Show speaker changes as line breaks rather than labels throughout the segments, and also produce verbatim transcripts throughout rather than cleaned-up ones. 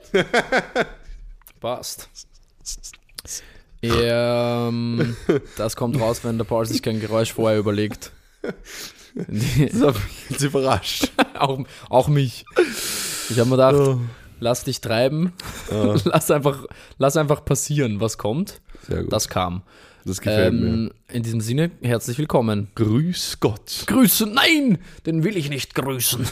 Passt. Ähm, das kommt raus, wenn der Paul sich kein Geräusch vorher überlegt.
Das hat mich jetzt überrascht.
auch, auch mich. Ich habe mir gedacht,
Oh.
lass dich treiben.
Ah.
lass, einfach, lass einfach passieren, was kommt.
Sehr gut.
Das kam.
Das gefällt mir.
Ähm, in diesem Sinne, herzlich willkommen.
Grüß Gott.
Grüßen, nein, den will ich nicht grüßen.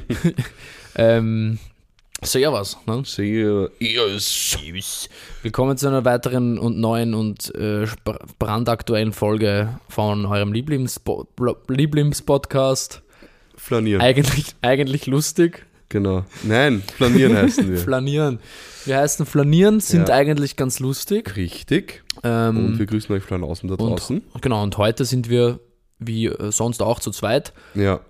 ähm, Servus. Ne?
Sehr yes.
Willkommen zu einer weiteren und neuen und äh, sp- brandaktuellen Folge von eurem Lieblingspo- Lieblingspodcast.
Flanieren.
Eigentlich, eigentlich lustig.
Genau. Nein, flanieren heißen wir.
Flanieren. Wir heißen Flanieren, sind
Ja.
eigentlich ganz lustig.
Richtig.
Ähm,
Und wir grüßen euch Flanaußen da draußen.
und, genau, und heute sind wir, wie äh, sonst auch, zu zweit
Ja,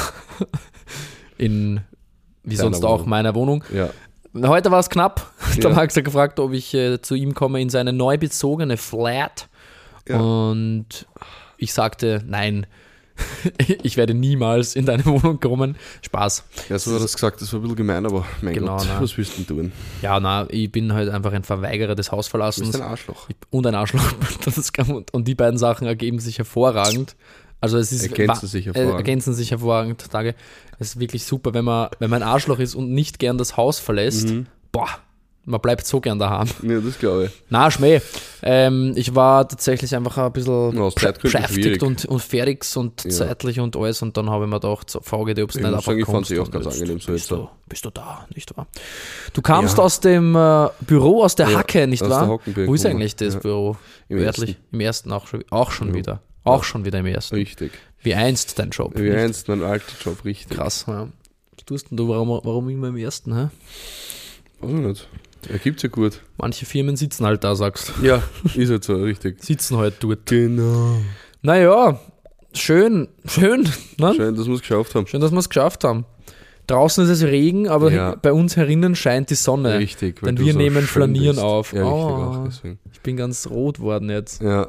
in, wie
Deiner
sonst auch,
Wohnung.
meiner Wohnung.
ja.
Heute war es knapp. Der
Ja.
Max hat gefragt, ob ich äh, zu ihm komme in seine neu bezogene Flat.
Ja.
Und ich sagte, nein, ich werde niemals in deine Wohnung kommen. Spaß.
Ja, so hat er das gesagt, das war ein bisschen gemein, aber mein
Genau,
Gott,
nein.
was willst du denn tun?
Ja, na, ich bin halt einfach ein Verweigerer des
Du
Hausverlassens.
bist ein Arschloch.
Und ein Arschloch. Das kann, und, und die beiden Sachen ergeben sich hervorragend. Also es ist
Ergänzen
wa-
sich
Äh,
hervorragend.
ergänzen sich hervorragend. Tage. Es ist wirklich super, wenn man, wenn man ein Arschloch ist und nicht gern das Haus verlässt.
Mhm.
Boah, man bleibt so gern daheim.
Ja, das glaube ich.
Na, Schmäh. Ähm, ich war tatsächlich einfach ein bisschen
Ja, aus Zeitgründen
beschäftigt
schwierig.
und, und fertig und
Ja.
zeitlich und alles. Und dann habe ich mir gedacht, so, frage dich, ob es
Ich
nicht
muss
einfach
sagen, ich fand
kommst
sie auch
und
ganz
jetzt
angenehm so
bist
jetzt.
du, bist du da, nicht wahr? Du kamst
Ja.
aus dem äh, Büro, aus der
Ja,
Hacke, nicht
aus
wahr?
der Hockenberg
Wo ist
Wohnung.
eigentlich das
Ja.
Büro?
Im
Örtlich?
ersten.
Im ersten auch schon, auch schon
Ja.
wieder. Auch schon wieder im ersten.
Richtig.
Wie einst dein Job.
Wie
nicht?
einst mein alter Job, richtig.
Krass, ja. Was tust denn du, warum, warum immer im ersten? Hä?
Weiß ich nicht. Er gibt's ja gut.
Manche Firmen sitzen halt da, sagst du.
Ja, ist halt so, richtig.
Sitzen halt dort.
Genau.
Naja, schön, schön. Ne?
Schön, dass wir es geschafft haben.
Schön, dass wir es geschafft haben. Draußen ist es Regen, aber
Ja.
bei uns herinnen scheint die Sonne.
Richtig. weil
Denn
du
wir
so
nehmen
schön
Flanieren
bist.
auf.
Ja, richtig
Oh.
auch, deswegen.
Ich bin ganz rot worden jetzt.
Ja.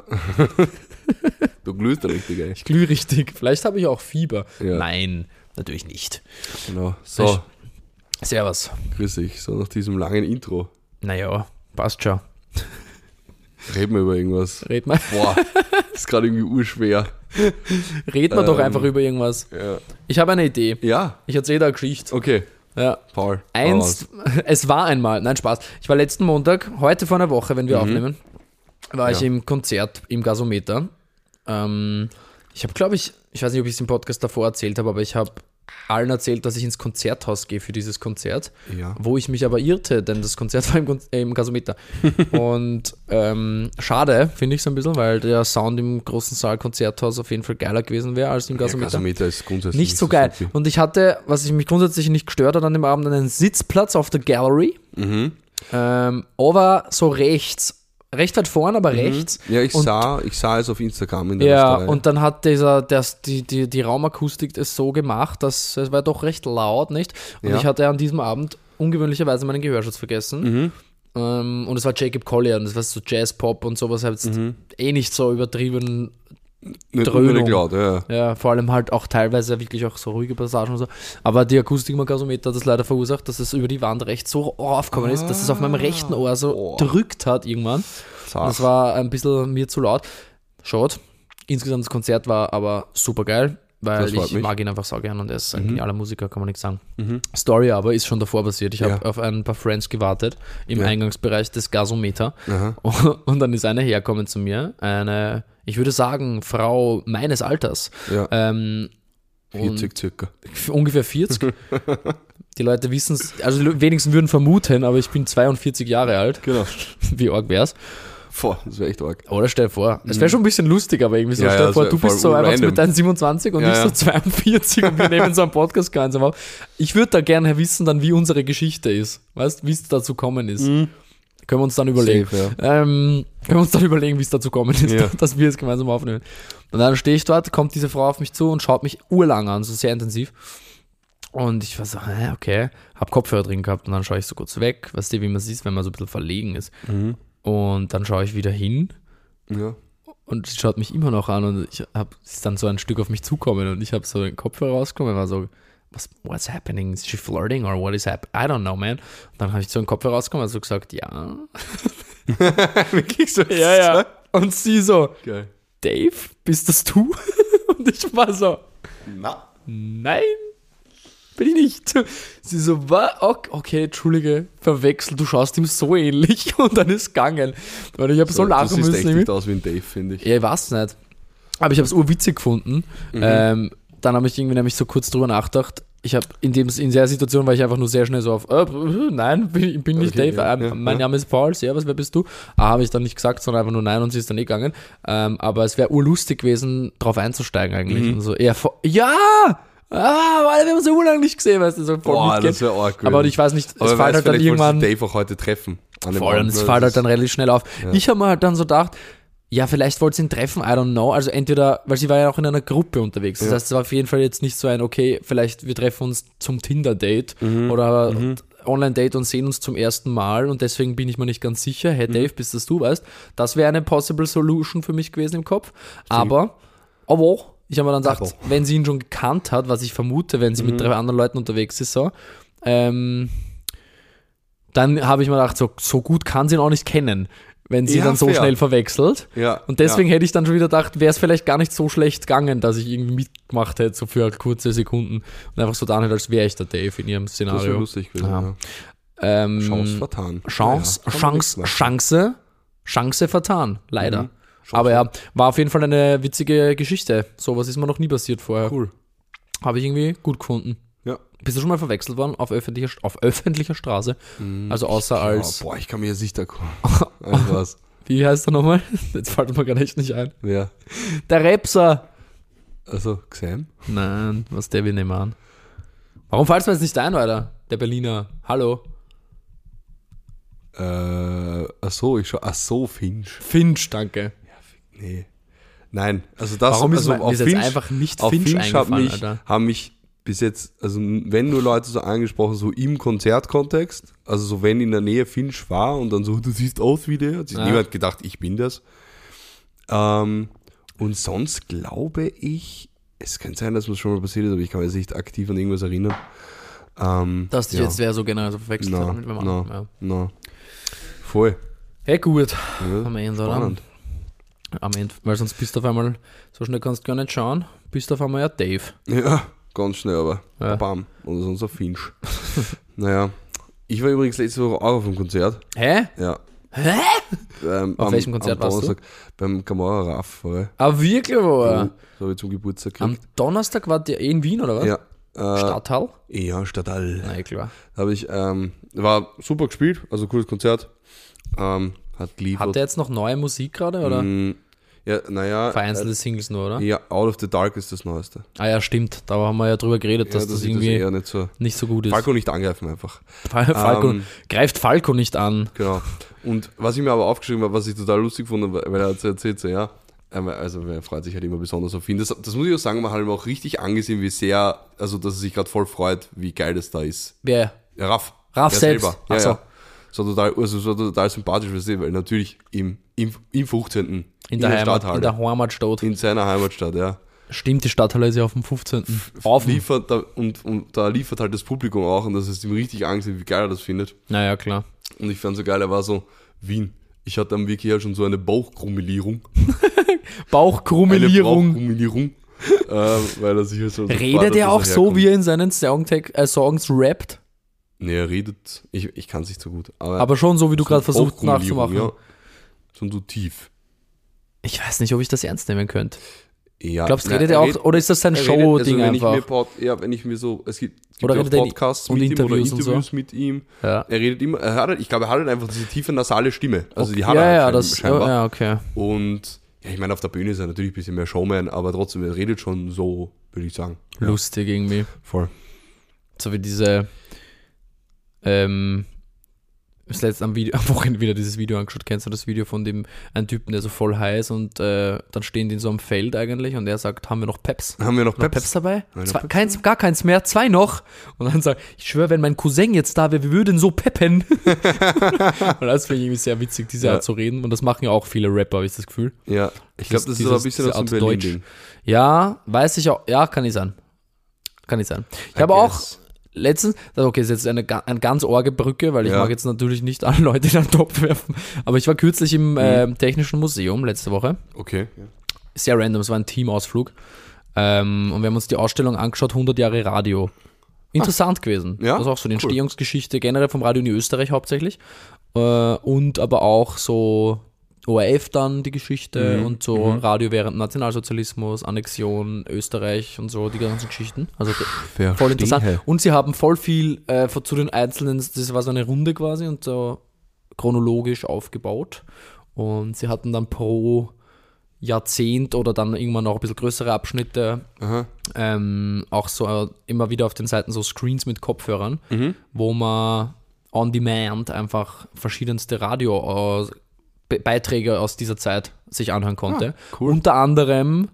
Du glühst richtig, ey.
Ich glühe richtig. Vielleicht habe ich auch Fieber.
Ja.
Nein, natürlich nicht.
Genau. So,
Servus.
grüß dich. So, nach diesem langen Intro.
Naja, passt schon.
Reden wir über irgendwas.
Red mal,
Boah, ist gerade irgendwie urschwer.
red mal doch
Ähm.
einfach über irgendwas.
Ja.
Ich habe eine Idee.
Ja,
Ich erzähle da eine Geschichte.
okay.
Ja.
Paul.
Einst, es war einmal, nein Spaß, ich war letzten Montag, heute vor einer Woche, wenn wir
Mhm.
aufnehmen, war ich
Ja.
im Konzert im Gasometer. Ähm, ich habe, glaube ich, ich weiß nicht, ob ich es im Podcast davor erzählt habe, aber ich habe allen erzählt, dass ich ins Konzerthaus gehe für dieses Konzert,
Ja.
wo ich mich aber irrte, denn das Konzert war im, Kon- äh, im Gasometer. Und ähm, schade, finde ich so ein bisschen, weil der Sound im großen Saal Konzerthaus auf jeden Fall geiler gewesen wäre als im
Ja,
Gasometer.
Gasometer ist grundsätzlich
Nicht so geil.
supi.
Und ich hatte, was ich mich grundsätzlich nicht gestört hat an dem Abend, einen Sitzplatz auf der Gallery,
Mhm.
ähm, aber so rechts. Recht weit vorn, aber rechts.
Ja, ich
Und-
sah, ich sah es auf Instagram in der
Ja,
ersten Reihe.
und dann hat dieser, das, die, die, die Raumakustik das so gemacht, dass es war doch recht laut, nicht? Und
Ja.
ich hatte an diesem Abend ungewöhnlicherweise meinen Gehörschutz vergessen.
Mhm.
Ähm, und es war Jacob Collier und das war so Jazz-Pop und sowas, halt jetzt
Mhm.
eh nicht so übertrieben.
Nicht
Dröhnung.
unbedingt laut, ja.
Ja, vor allem halt auch teilweise wirklich auch so ruhige Passagen und so. Aber die Akustik im Gasometer hat das leider verursacht, dass es über die Wand rechts so aufgekommen ist, dass es auf meinem rechten Ohr so
Oh.
drückt hat irgendwann.
Zart.
Das war ein bisschen mir zu laut. Schaut. Insgesamt das Konzert war aber super geil, weil
Das freut
ich
mich.
mag ihn einfach so gern und er ist ein
Mhm.
genialer Musiker, kann man nichts sagen.
Mhm.
Story aber ist schon davor passiert. Ich
Ja.
habe auf ein paar Friends gewartet im
Ja.
Eingangsbereich des Gasometer
Aha.
und dann ist eine herkommen zu mir, eine, ich würde sagen, Frau meines Alters.
Ja,
Ähm, und
vierzig circa.
f- ungefähr vierzig. Die Leute wissen es, also die wenigsten würden vermuten, aber ich bin zweiundvierzig Jahre alt.
Genau.
Wie arg wär's?
Boah, das wäre echt arg.
Oder stell dir vor, es wäre schon ein bisschen lustig, aber irgendwie so,
Ja,
stell
ja,
dir
das
vor,
wär
du bist
voll
so einfach so
random.
mit deinen siebenundzwanzig und
Ja,
ich so
ja.
zweiundvierzig und wir nehmen so einen Podcast gemeinsam auf. Ich würde da gerne wissen dann, wie unsere Geschichte ist. Weißt, wie es dazu kommen ist.
Mhm.
Können wir uns dann überlegen.
Safe, ja.
Ähm, können wir uns dann überlegen, wie es dazu kommen ist,
Ja.
dass wir es gemeinsam aufnehmen. Und dann stehe ich dort, kommt diese Frau auf mich zu und schaut mich urlang an, so sehr intensiv. Und ich war so, hä, okay, hab Kopfhörer drin gehabt und dann schaue ich so kurz weg, weißt du, wie man sieht, wenn man so ein bisschen verlegen ist.
Mhm.
Und dann schaue ich wieder hin
Ja.
und sie schaut mich immer noch an und ich hab, ist dann so ein Stück auf mich zukommen und ich habe so den Kopfhörer rausgenommen und war so, was, what's happening? Is she flirting or what is happening? I don't know, man. Und dann habe ich so einen Kopf herausgekommen, also gesagt, ja.
Wirklich so?
Ja, ja. Und sie so,
Geil.
Dave, bist das du? Und ich war so,
Na.
nein, bin ich nicht. Sie so, was? Okay, entschuldige, verwechselt, du schaust ihm so ähnlich. Und dann ist gegangen. Und ich habe so, so lachen
müssen. Du siehst echt nicht aus wie ein Dave, finde ich.
Ja, ich weiß nicht. Aber ich habe es urwitzig gefunden. Mhm. Ähm, dann habe ich irgendwie nämlich so kurz drüber nachgedacht. Ich habe in, dem, in der Situation war ich einfach nur sehr schnell so auf, äh, nein, bin, bin nicht
okay,
Dave,
ja,
äh,
ja,
mein
ja.
Name ist Paul, servus, wer bist du? Ah, habe ich dann nicht gesagt, sondern einfach nur nein und sie ist dann eh gegangen. Ähm, aber es wäre urlustig gewesen, drauf einzusteigen eigentlich.
Mhm.
Und so eher vor, ja! Ah, weil wir haben uns so lange nicht gesehen, weißt du, so voll
Boah,
mitgehen.
das wäre arg.
Aber ich weiß nicht, es
aber
fällt
weiß,
halt dann irgendwann...
Dave auch heute treffen. An dem
Voll, und
Abend,
es
ne?
fällt
Das
halt dann relativ schnell auf.
Ja.
Ich habe mir halt dann so gedacht, ja, vielleicht wollte sie ihn treffen, I don't know. Also entweder, weil sie war ja auch in einer Gruppe unterwegs. Das
Ja.
heißt, es war auf jeden Fall jetzt nicht so ein, okay, vielleicht wir treffen uns zum Tinder-Date
Mhm.
oder
Mhm.
Online-Date und sehen uns zum ersten Mal und deswegen bin ich mir nicht ganz sicher. Hey Dave, bist das du, weißt? Das wäre eine possible solution für mich gewesen im Kopf. Aber, aber, ich habe mir dann gedacht,
Aber.
wenn sie ihn schon gekannt hat, was ich vermute, wenn sie
Mhm.
mit drei anderen Leuten unterwegs ist, so, ähm, dann habe ich mir gedacht, so, so gut kann sie ihn auch nicht kennen, wenn sie
Ja,
dann so
fair.
schnell verwechselt.
Ja,
Und deswegen hätte ich dann schon wieder gedacht, wäre es vielleicht gar nicht so schlecht gegangen, dass ich irgendwie mitgemacht hätte, so für kurze Sekunden und einfach so dann hätte, als wäre ich der Dave in ihrem
das wäre
Szenario.
lustig gewesen.
Ja.
Ja.
Ähm,
Chance vertan.
Chance,
Ja, kann man
Chance,
nichts
Chance, Chance vertan, leider.
Mhm. Chance
Aber ja, war auf jeden Fall eine witzige Geschichte. Sowas ist mir noch nie passiert vorher.
Cool.
Habe ich irgendwie gut gefunden.
Ja.
Bist du schon mal verwechselt worden auf öffentlicher, auf öffentlicher Straße? Also außer
Ja,
als,
boah, ich kann mir jetzt nicht da kommen. Also was?
wie heißt er nochmal? Jetzt fällt mir gar nicht nicht ein.
Wer?
Der Repser.
Also, Xam?
Nein, was der wir nehmen an. Warum fällt es mir jetzt nicht ein, Alter? Der Berliner. Hallo.
Äh, ach so, ich schau. Ach so, Finch.
Finch, danke.
Nee. Nein, also das
Warum ist
also
mir
auf
ist jetzt
Finch,
einfach nicht
auf
Finch,
Finch hat
eingefallen,
mich,
Alter?
haben mich bis jetzt, also wenn nur Leute so angesprochen, so im Konzertkontext, also so wenn in der Nähe Finch war und dann so, du siehst aus wie der, hat sich
Ja.
niemand gedacht, ich bin das. Ähm, und sonst glaube ich, es könnte sein, dass was schon mal passiert ist, aber ich kann mich jetzt nicht aktiv an irgendwas erinnern. Ähm,
Dass dich
ja.
jetzt wer so generell so verwechselt
Na,
hat mit wem
na,
anderen. Ja.
na. Voll.
Hey, gut.
Ja,
Am Ende, oder?
spannend.
Am Ende, weil sonst bist du auf einmal, so schnell kannst du gar nicht schauen, bist du auf einmal ja Dave.
Ja, ganz schnell, aber
Ja.
bam. Oder sonst ein Finch. Naja. Ich war übrigens letzte Woche auch auf einem Konzert.
Hä?
Ja.
Hä?
Ähm,
Auf
am,
welchem Konzert
am
warst du?
Donnerstag Beim Gamora Raff. Voll.
Ah, wirklich, wo?
Ja. Das habe ich zum Geburtstag
Am
gekriegt.
Donnerstag war der eh in Wien, oder was?
Ja. Äh,
Stadthall?
ja, Stadtall.
Na, eh klar.
Da habe ich, ähm, war super gespielt, also cooles Konzert. Ähm, hat geliefert.
Hat der jetzt noch neue Musik gerade, oder?
Mm, ja, naja.
Vereinzelte Singles nur, oder?
Äh, ja, Out of the Dark ist das Neueste.
Ah ja, stimmt. Da haben wir ja drüber geredet, dass
ja,
das
ich
irgendwie
eher nicht so.
nicht so gut ist.
Falco nicht angreifen einfach.
Fal- Falco,
Ähm,
greift Falco nicht an.
Genau. Und was ich mir aber aufgeschrieben habe, was ich total lustig fand, weil er hat so erzählt, so, ja, ähm, also er freut sich halt immer besonders auf ihn. Das, das muss ich auch sagen, man hat ihm auch richtig angesehen, wie sehr, also dass er sich gerade voll freut, wie geil das da ist.
Wer?
Ja, Raff.
Raff
er
selbst?
Selber.
Ach
Ja,
so.
ja. So total, also so total sympathisch, weil natürlich im, im, im fünfzehnten
In der, Heimat,
Stadthalle,
in der Heimatstadt.
in seiner Heimatstadt, ja.
Stimmt, die Stadthalle ist ja auf dem fünfzehnten Auf dem.
Liefert da, und, und da liefert halt das Publikum auch und das ist ihm richtig angesehen, wie geil er das findet.
Naja, klar.
Und ich fand so geil, er war so, Wien. Ich hatte am Weg her schon so eine Bauchkrummelierung.
Bauchkrummelierung.
Eine Bauchkrummelierung. äh, weil er sich halt so
Redet er auch so, wie er in seinen Songtag, äh, Songs rappt?
Nee, er redet, ich, ich kann es nicht so gut. Aber,
Aber schon so, wie du
so
gerade versuchst
Bauchkrummelierung,
nachzumachen.
Ja. So so tief.
Ich weiß nicht, ob ich das ernst nehmen könnte.
Ja,
Glaubst du,
na,
redet er
red-
auch, oder ist das sein
er redet-
Show-Ding
also wenn ich
einfach?
mir Pod, ja, wenn ich mir so, es gibt, es gibt
Oder
ja auch
redet er in-
Podcasts
und
mit
Interviews
ihm
und
oder
so?
Interviews mit ihm.
Ja.
Er redet immer, er hat, halt- ich glaube, er hat halt einfach diese tiefe nasale Stimme. Also die
Okay.
hat
ja,
er halt
ja,
schein-
das,
scheinbar.
ja, okay.
Und ja, ich meine, auf der Bühne ist er natürlich ein bisschen mehr Showman, aber trotzdem, er redet schon so, würde ich sagen. Ja,
Lustig irgendwie.
voll.
So wie diese, ähm, das letzte am, Video, am Wochenende wieder dieses Video angeschaut. Kennst du das Video von dem, einen Typen, der so voll high ist und äh, dann stehen die in so einem Feld eigentlich und er sagt, haben wir noch Peps?
Haben wir noch
Noch
Peps?
Peps dabei?
Nein, noch
Zwei,
Peps
keins, gar keins mehr, zwei noch. Und dann sagt, ich schwöre, wenn mein Cousin jetzt da wäre, wir würden so peppen. Und das finde ich irgendwie sehr witzig, diese
Ja.
Art zu reden. Und das machen ja auch viele Rapper, habe ich das Gefühl.
Ja, ich glaube, das ist
Dieses-
aber ein bisschen
diese
aus dem
Art Deutsch.
Berlin-Ding.
Ja, weiß ich auch. Ja, kann ich sein. Kann nicht sein. Ich
I
habe auch
guess.
letztens, okay, ist jetzt eine, ga- eine ganz orge Brücke, weil ich
Ja.
mag jetzt natürlich nicht alle Leute in einen Topf werfen, aber ich war kürzlich im
Mhm.
äh, Technischen Museum letzte Woche.
Okay.
Sehr random, es war ein Teamausflug. Ähm, und wir haben uns die Ausstellung angeschaut, hundert Jahre Radio. Interessant gewesen.
Ja?
Also auch so die
Cool.
Entstehungsgeschichte generell vom Radio in Österreich hauptsächlich. Äh, und aber auch so O R F dann die Geschichte
Mhm.
und so Radio während dem Nationalsozialismus, Annexion, Österreich und so, die ganzen Geschichten. Also
Verstehe.
voll interessant. Und sie haben voll viel äh, zu den einzelnen, das war so eine Runde quasi und so chronologisch aufgebaut. Und sie hatten dann pro Jahrzehnt oder dann irgendwann noch ein bisschen größere Abschnitte,
Aha.
ähm, auch so äh, immer wieder auf den Seiten so Screens mit Kopfhörern,
Mhm.
wo man on demand einfach verschiedenste Radio äh, Be- Beiträge aus dieser Zeit sich anhören konnte.
Ah, cool.
Unter anderem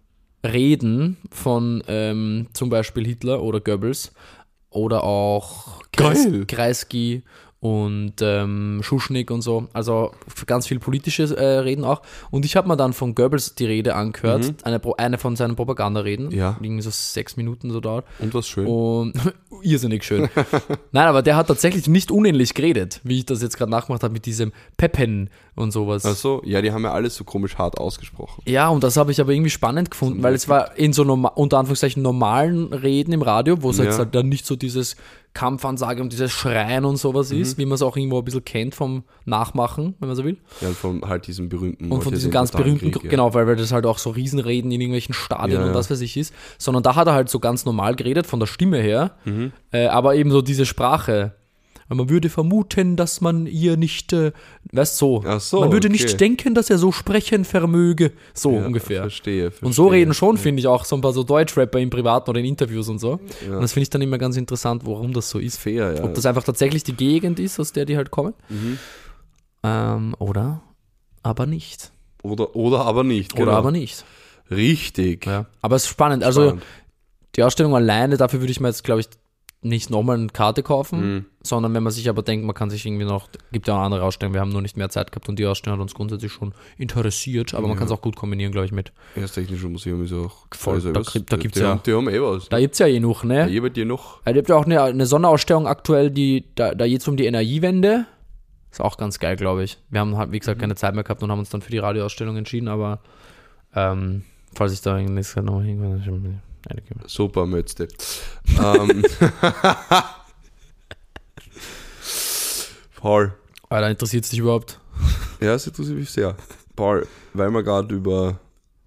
Reden von ähm, zum Beispiel Hitler oder Goebbels oder auch Kreis,
Geil.
Kreisky und ähm, Schuschnigg und so. Also ganz viel politische äh, Reden auch. Und ich habe mir dann von Goebbels die Rede angehört,
Mhm.
eine, Pro- eine von seinen Propagandareden,
Ja.
die irgendwie so sechs Minuten so dauert.
Und was schön.
Und irrsinnig schön. Nein, aber der hat tatsächlich nicht unähnlich geredet, wie ich das jetzt gerade nachgemacht habe mit diesem Peppen und sowas.
Achso, ja, die haben ja alles so komisch hart ausgesprochen.
Ja, und das habe ich aber irgendwie spannend gefunden, weil es war in so norma- unter Anführungszeichen normalen Reden im Radio, wo es
Ja.
jetzt halt dann nicht so dieses Kampfansage und dieses Schreien und sowas
Mhm.
ist, wie man es auch irgendwo ein bisschen kennt vom Nachmachen, wenn man so will.
Ja, und von halt diesem berühmten.
Und von
heute
diesem
den
ganz berühmten,
Totalkrieg, ja.
genau, weil, weil das halt auch so Riesenreden in irgendwelchen Stadien
Ja,
und
ja.
das für sich ist, sondern da hat er halt so ganz normal geredet, von der Stimme her,
Mhm.
äh, aber eben so diese Sprache. Weil man würde vermuten, dass man ihr nicht, äh, weißt so,
Ach so,
man würde
okay.
nicht denken, dass er so sprechen vermöge, so
Ja,
ungefähr.
Verstehe, verstehe.
Und so reden schon, finde ich, auch so ein paar so Deutschrapper im Privaten oder in Interviews und so.
Ja.
Und das finde ich dann immer ganz interessant, warum das so ist.
Fair, ja.
Ob das einfach tatsächlich die Gegend ist, aus der die halt kommen.
Mhm.
Ähm, oder aber nicht.
Oder, oder aber nicht.
Oder
genau.
aber nicht.
Richtig.
Ja. Aber es ist spannend. Also
Spannend.
die Ausstellung alleine, dafür würde ich mir jetzt, glaube ich, nicht nochmal eine Karte kaufen,
Mhm.
sondern wenn man sich aber denkt, man kann sich irgendwie noch, gibt ja auch andere Ausstellungen, wir haben nur nicht mehr Zeit gehabt und die Ausstellung hat uns grundsätzlich schon interessiert, aber man
Ja.
kann es auch gut kombinieren, glaube ich, mit.
Ja, das Technische Museum ist auch
Voll,
also
da
was-
krieg- da gibt's
die
ja-
Haben, die haben eh was.
Da gibt es ja eh noch, ne?
Ja, bei dir noch.
Es gibt ja auch eine, eine Sonderausstellung aktuell, die, da, da geht es um die Energiewende. Ist auch ganz geil, glaube ich. Wir haben halt, wie gesagt, keine Zeit mehr gehabt und haben uns dann für die Radioausstellung entschieden, aber ähm, falls ich da irgendwas noch irgendwann.
Super, Mötzte. ähm. Paul.
Alter, interessiert es dich überhaupt?
Ja, es interessiert mich sehr. Paul, weil wir gerade über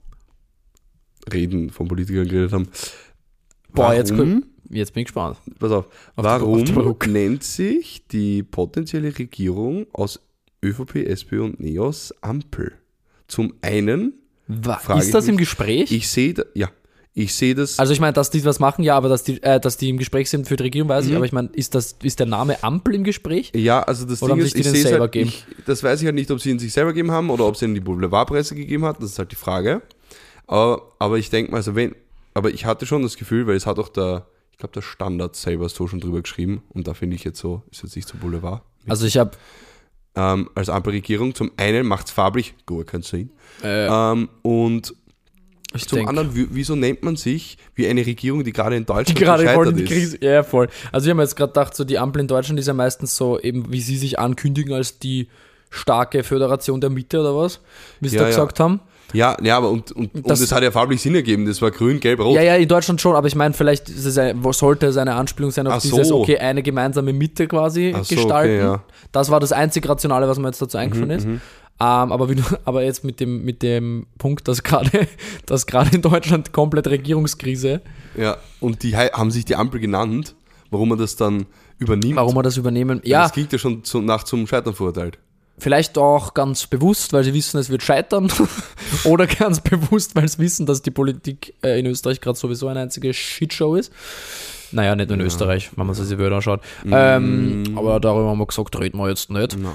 Reden von Politikern geredet haben.
Boah, jetzt,
Warum-
jetzt bin ich gespannt.
Pass auf.
Auf
Warum
die- auf die Brücke.
nennt sich die potenzielle Regierung aus ÖVP, SPÖ und NEOS Ampel? Zum einen,
Wa-
Frage
ist das
ich
im
mich-
Gespräch?
ich sehe, da- ja, ich sehe das.
also ich meine, dass die was machen, ja, aber dass die, äh, dass die im Gespräch sind für die Regierung, weiß ich,
Mhm.
aber ich meine, ist, das, ist der Name Ampel im Gespräch?
Ja, also das
Oder
Ding
haben
ist,
sich die
ich
den
sehe es
selber
halt,
gegeben?
ich, das weiß ich halt nicht, ob sie ihn sich selber gegeben haben oder ob sie ihn in die Boulevardpresse gegeben hat, das ist halt die Frage. Aber, aber ich denke mal, also wenn, aber ich hatte schon das Gefühl, weil es hat auch der, ich glaube, der Standard selber so schon drüber geschrieben und da finde ich jetzt so, ist jetzt nicht so Boulevard.
Also ich habe
Ähm, als Ampelregierung, zum einen macht es farblich, gut, kein Sinn.
äh,
Ähm, und
ich
zum
denk,
anderen, wie, wieso nennt man sich wie eine Regierung, die gerade in
die
Deutschland
gerade voll in
gescheitert
die
ist?
Krise. Ja, voll. Also ich habe mir jetzt gerade gedacht, so die Ampel in Deutschland ist ja meistens so eben, wie sie sich ankündigen als die starke Föderation der Mitte oder was, wie sie
Ja,
da
ja.
gesagt haben.
Ja, ja, aber und, und, und
Das-
das hat ja farblich Sinn ergeben, das war grün, gelb, rot.
Ja, ja, in Deutschland schon, aber ich meine, vielleicht ist es ein, wo sollte es eine Anspielung sein auf
Ach so.
dieses, okay, eine gemeinsame Mitte quasi
Ach so,
gestalten.
okay, ja.
Das war das einzig Rationale, was mir jetzt dazu eingefallen
Mhm,
ist. Ähm, aber, wie du, aber jetzt mit dem, mit dem Punkt, dass gerade dass gerade in Deutschland komplett Regierungskrise,
Ja, und die hei- haben sich die Ampel genannt, warum man das dann übernimmt.
warum wir das übernehmen.
Ja.
Ja,
Das klingt ja schon zu, nach zum Scheitern verurteilt.
vielleicht auch ganz bewusst, weil sie wissen, es wird scheitern. Oder ganz bewusst, weil sie wissen, dass die Politik äh, in Österreich gerade sowieso eine einzige Shitshow ist. Naja, nicht nur in Österreich, wenn man sich die Wörter anschaut. Ähm, aber darüber haben wir gesagt, reden wir jetzt nicht.
No.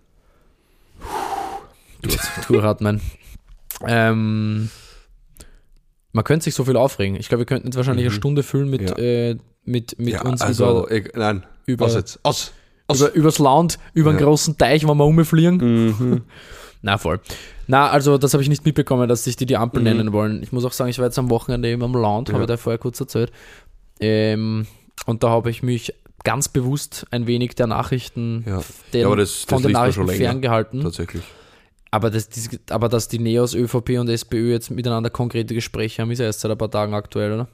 Durchatmen. ähm, man könnte sich so viel aufregen. Ich glaube, wir könnten jetzt wahrscheinlich eine Stunde füllen mit,
Ja.
äh, mit, mit
Ja,
uns
also,
über,
äh, nein,
über,
aus jetzt, aus, aus.
über, übers Land, über einen
Ja.
großen Teich, wo wir rumfliegen.
Mhm.
Na, voll. Na, also das habe ich nicht mitbekommen, dass sich die die Ampel
Mhm.
nennen wollen. Ich muss auch sagen, ich war jetzt am Wochenende eben am Land,
Ja.
habe ich da vorher kurz erzählt. Ähm, und da habe ich mich ganz bewusst ein wenig der Nachrichten,
Ja.
den,
Ja, aber das-
von
das
den
liest man
Nachrichten
schon länger.
ferngehalten.
Tatsächlich.
Aber, das, dies- aber dass die Neos, ÖVP und SPÖ jetzt miteinander konkrete Gespräche haben, ist ja erst seit ein paar Tagen aktuell, oder?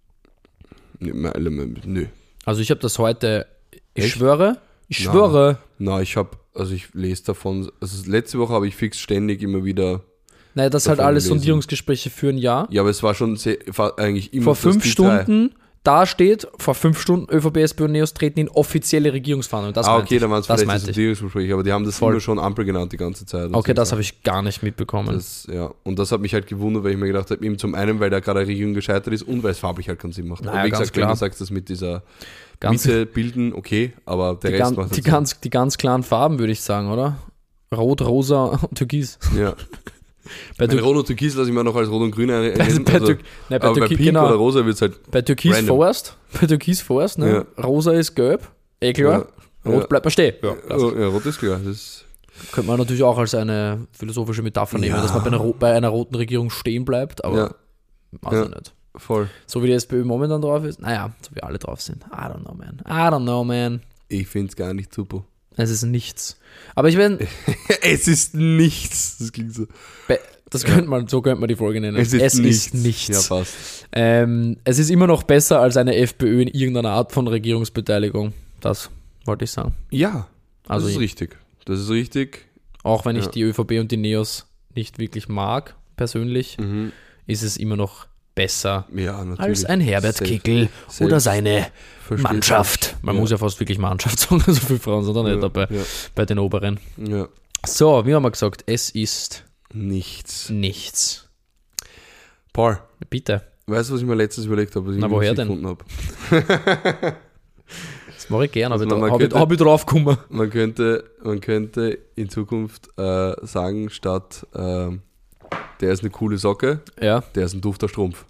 Nö. Nö.
Also ich habe das heute, ich
Echt?
schwöre, ich
Na.
schwöre,
Na, ich habe, also ich lese davon, also letzte Woche habe ich fix ständig immer wieder,
naja, dass halt
davon
alle
gelesen.
Sondierungsgespräche führen, ja.
ja, aber es war schon sehr, war eigentlich immer
Vor
dass
fünf
die
Stunden, da steht, vor fünf Stunden ÖVP, SPÖ und Neos treten in offizielle Regierungsverhandlungen. Das
Drei, ah,
meinte
okay,
ich.
dann waren es
Das
vielleicht die
meinte ich.
Sondierungsgespräche, aber die haben das
Voll.
immer schon Ampel genannt die ganze Zeit.
Okay, das habe ich gar nicht mitbekommen.
Das, ja, und das hat mich halt gewundert, weil ich mir gedacht habe, eben zum einen, weil da gerade eine Regierung gescheitert ist und weil es farblich halt keinen Sinn macht.
Naja,
aber wie
ganz
gesagt, wenn
klar.
du sagst, das mit dieser
Ganz-
Mitte bilden, okay, aber der
die,
Rest
ganz,
macht halt
die,
Sinn.
ganz, die ganz klaren Farben, würde ich sagen, oder? Rot, rosa und türkis.
Ja.
Bei,
Bei
Tür
Rot und Türkis lasse ich mir noch als Rot und Grün ein.
bei,
also,
bei, Tür nein, bei,
aber bei
Türki
Pink
genau,
oder Rosa wird es halt.
bei Türkis
random.
vorerst, bei Türkis vorerst, ne? Rosa ist gelb, eh klar.
Ja.
Rot
Ja.
bleibt mal stehen. Ja, das
Oh, ja, Rot ist klar. Das
könnte man natürlich auch als eine philosophische Metapher nehmen,
Ja.
dass man bei einer, ro- bei einer roten Regierung stehen bleibt, aber
ja,
weiß
Ja.
ich nicht.
voll.
So wie die SPÖ momentan drauf ist, naja, so wie alle drauf sind. I don't know, man. I don't know, man.
Ich finde es gar nicht super.
Es ist nichts. Aber ich bin,
Es ist nichts. Das klingt so.
be- das könnte man, so könnte man die Folge nennen. Es ist nichts.
Ja, passt.
Ähm, es ist immer noch besser als eine FPÖ in irgendeiner Art von Regierungsbeteiligung. Das wollte ich sagen.
Ja, das
Also
ist richtig. Das ist richtig.
auch wenn ich
Ja.
die ÖVP und die Neos nicht wirklich mag, persönlich,
Mhm.
ist es immer noch besser
Ja, natürlich.
als ein Herbert
Safe.
Kickl
Safe.
oder seine
Versteht
Mannschaft. Man
Ja.
muss ja fast wirklich Mannschaft sagen, so viele Frauen sind da nicht
Ja,
dabei
ja.
bei den Oberen.
Ja.
So, wie haben wir gesagt, es ist
Nichts.
nichts.
Paul,
Bitte,
weißt du, was ich mir letztens überlegt habe, was ich
Na, woher
lustig
denn?
gefunden habe?
das mache ich gerne, aber
Also
da
man
habe ich,
könnte-
hab ich drauf gekommen.
Man könnte, man könnte in Zukunft äh, sagen, statt ähm, der ist eine coole Socke,
Ja.
der ist ein dufter Strumpf.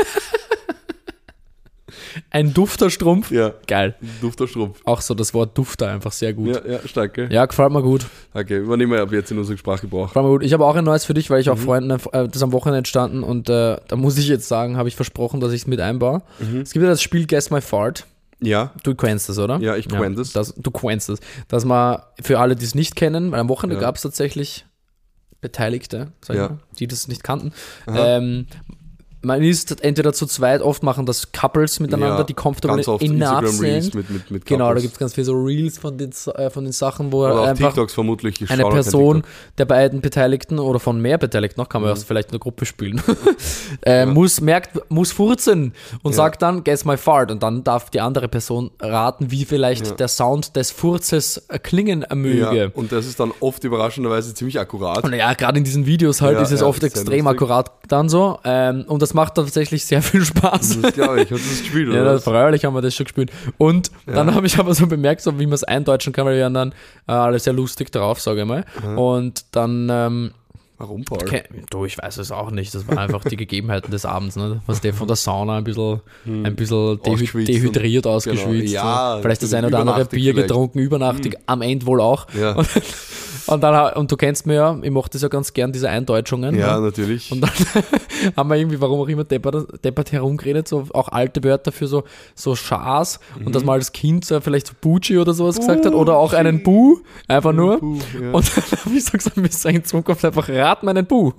Ein Dufterstrumpf.
Ja,
Geil.
ein dufter Strumpf.
Auch so das Wort Dufter einfach sehr gut.
Ja, ja, stark, gell?
Ja, gefällt mir gut.
Okay, übernehmen wir ab jetzt in unserer Sprachgebrauch.
Gefällt mir gut. Ich habe auch ein neues für dich, weil ich auch
Mhm.
Freunden, äh, das am Wochenende entstanden und äh, da muss ich jetzt sagen, habe ich versprochen, dass ich es mit einbaue.
Mhm.
Es gibt ja das Spiel Guess My Fart.
Ja,
Du kennst das, oder?
Ja, ich kenn das.
das. Du kennst das. Dass man, für alle, die es nicht kennen, weil am Wochenende
Ja.
gab es tatsächlich Beteiligte, sag ich
Ja.
mal, die das nicht kannten.
Aha.
Ähm, man ist entweder zu zweit, oft machen das Couples miteinander,
ja,
die comfortable
ganz oft
enough
Instagram Reels
sind.
mit, mit, mit
Genau, da
Couples.
gibt es ganz viele so Reels von den, äh, von den Sachen, wo
Oder auch
einfach
TikToks vermutlich. Ich
eine
schau noch kein
Person
TikTok.
der beiden Beteiligten oder von mehr Beteiligten, noch kann man
Mhm.
ja vielleicht eine Gruppe spielen, äh,
Ja.
muss, merkt, muss furzen und
Ja.
sagt dann, guess my fart. Und dann darf die andere Person raten, wie vielleicht
Ja.
der Sound des Furzes äh, klingen möge.
Ja, und das ist dann oft überraschenderweise ziemlich akkurat.
Und ja, gerade in diesen Videos halt
Ja,
ist es
ja,
oft
ist sehr
extrem
lustig.
akkurat dann so. Ähm, und das macht tatsächlich sehr viel Spaß.
Das glaube ich. Hast du das gespielt,
Ja,
oder?
das, freilich haben wir das schon gespielt. Und dann
Ja.
habe ich aber so bemerkt, so wie man es eindeutschen kann, weil wir waren dann äh, alle sehr lustig drauf, sage ich mal. Und dann, ähm,
Warum, Paul?
okay, du, ich weiß es auch nicht, das waren einfach die Gegebenheiten des Abends, ne? Was der von der Sauna ein bisschen, ein bisschen dehyd
Ausgeschwitzt
dehydriert,
und-
ausgeschwitzt.
genau. Ja,
so. Vielleicht das eine oder andere
übernachtig
Bier
vielleicht.
getrunken, übernachtig, am Ende wohl auch.
Ja.
Und, und, dann, und du kennst mir ja, ich mache das ja ganz gern, diese Eindeutschungen.
Ja,
ne?
natürlich.
Und dann haben wir irgendwie, warum auch immer, deppert, deppert herumgeredet, so auch alte Wörter für so, so Schas und dass man als Kind so vielleicht so Bucci oder sowas gesagt hat oder auch einen Bu, einfach nur.
Puh, ja.
Und dann habe ich so gesagt, wir sagen in Zukunft einfach, rat meinen Bu.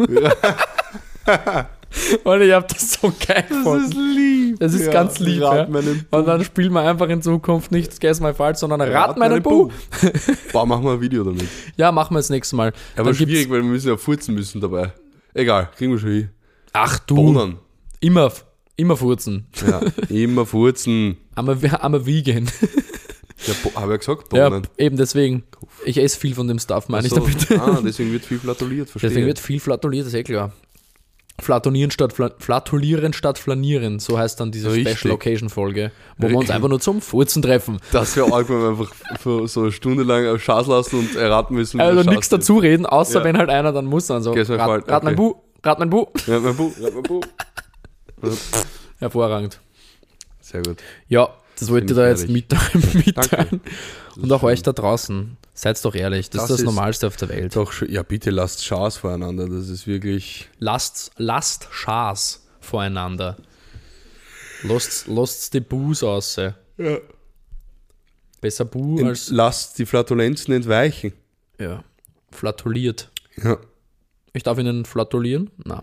Und ich habe das so geil
das
gefunden.
ist lieb.
Das ist
Ja,
ganz lieb.
rat
Ja.
meinen
Und dann spielen wir einfach in Zukunft nicht Guess My Fart, sondern rat, meinen Bu.
Boah, machen wir ein Video damit.
Ja, machen wir das nächste Mal.
Aber
Dann gibt's-
schwierig, weil wir müssen ja furzen müssen dabei. Egal, kriegen wir schon hin.
Ach du,
Bohnen.
immer, immer furzen.
Ja, immer furzen.
Einmal, einmal vegan.
Ja, Bo- habe ich ja gesagt,
Ja,
Bohnen.
eben deswegen. Ich esse viel von dem Stuff, meine ich
Ach so.
damit.
Ah, deswegen wird viel flatuliert, verstehe.
Deswegen wird viel flatuliert, ist eh klar. Flatonieren statt fla flatulieren statt flanieren, so heißt dann diese
Richtig.
Special Occasion Folge, wo wir uns
Richtig.
einfach nur zum Furzen treffen.
Das wäre arg, wenn wir einfach für so eine Stunde lang auf Schaß lassen und erraten müssen, wie
Also
der
nichts
Schaß
dazu reden, außer
Ja.
wenn halt einer dann muss. Also
Okay, ist mir
rat,
gefallen,
rat mein
okay.
Bu, rat mein Bu.
ist. Ja, mein Bu, ja, mein Bu.
Hervorragend.
Sehr gut.
Ja, das wollte ich
Finde
da
ich
jetzt mitteilen. mitteilen.
Das
Und auch
ist
euch
schön.
da draußen. Seid doch ehrlich, das,
Das
ist das
ist-
Normalste auf der Welt.
Doch, schon- ja, bitte lasst Schaß voreinander. Das ist wirklich.
Lasst, lasst Schas voreinander. Lasst, lasst die Buß aus.
Ja.
Besser Bu
Ent,
als
lasst die Flatulenzen entweichen.
ja, flatuliert.
Ja.
Ich darf Ihnen flatulieren? Na.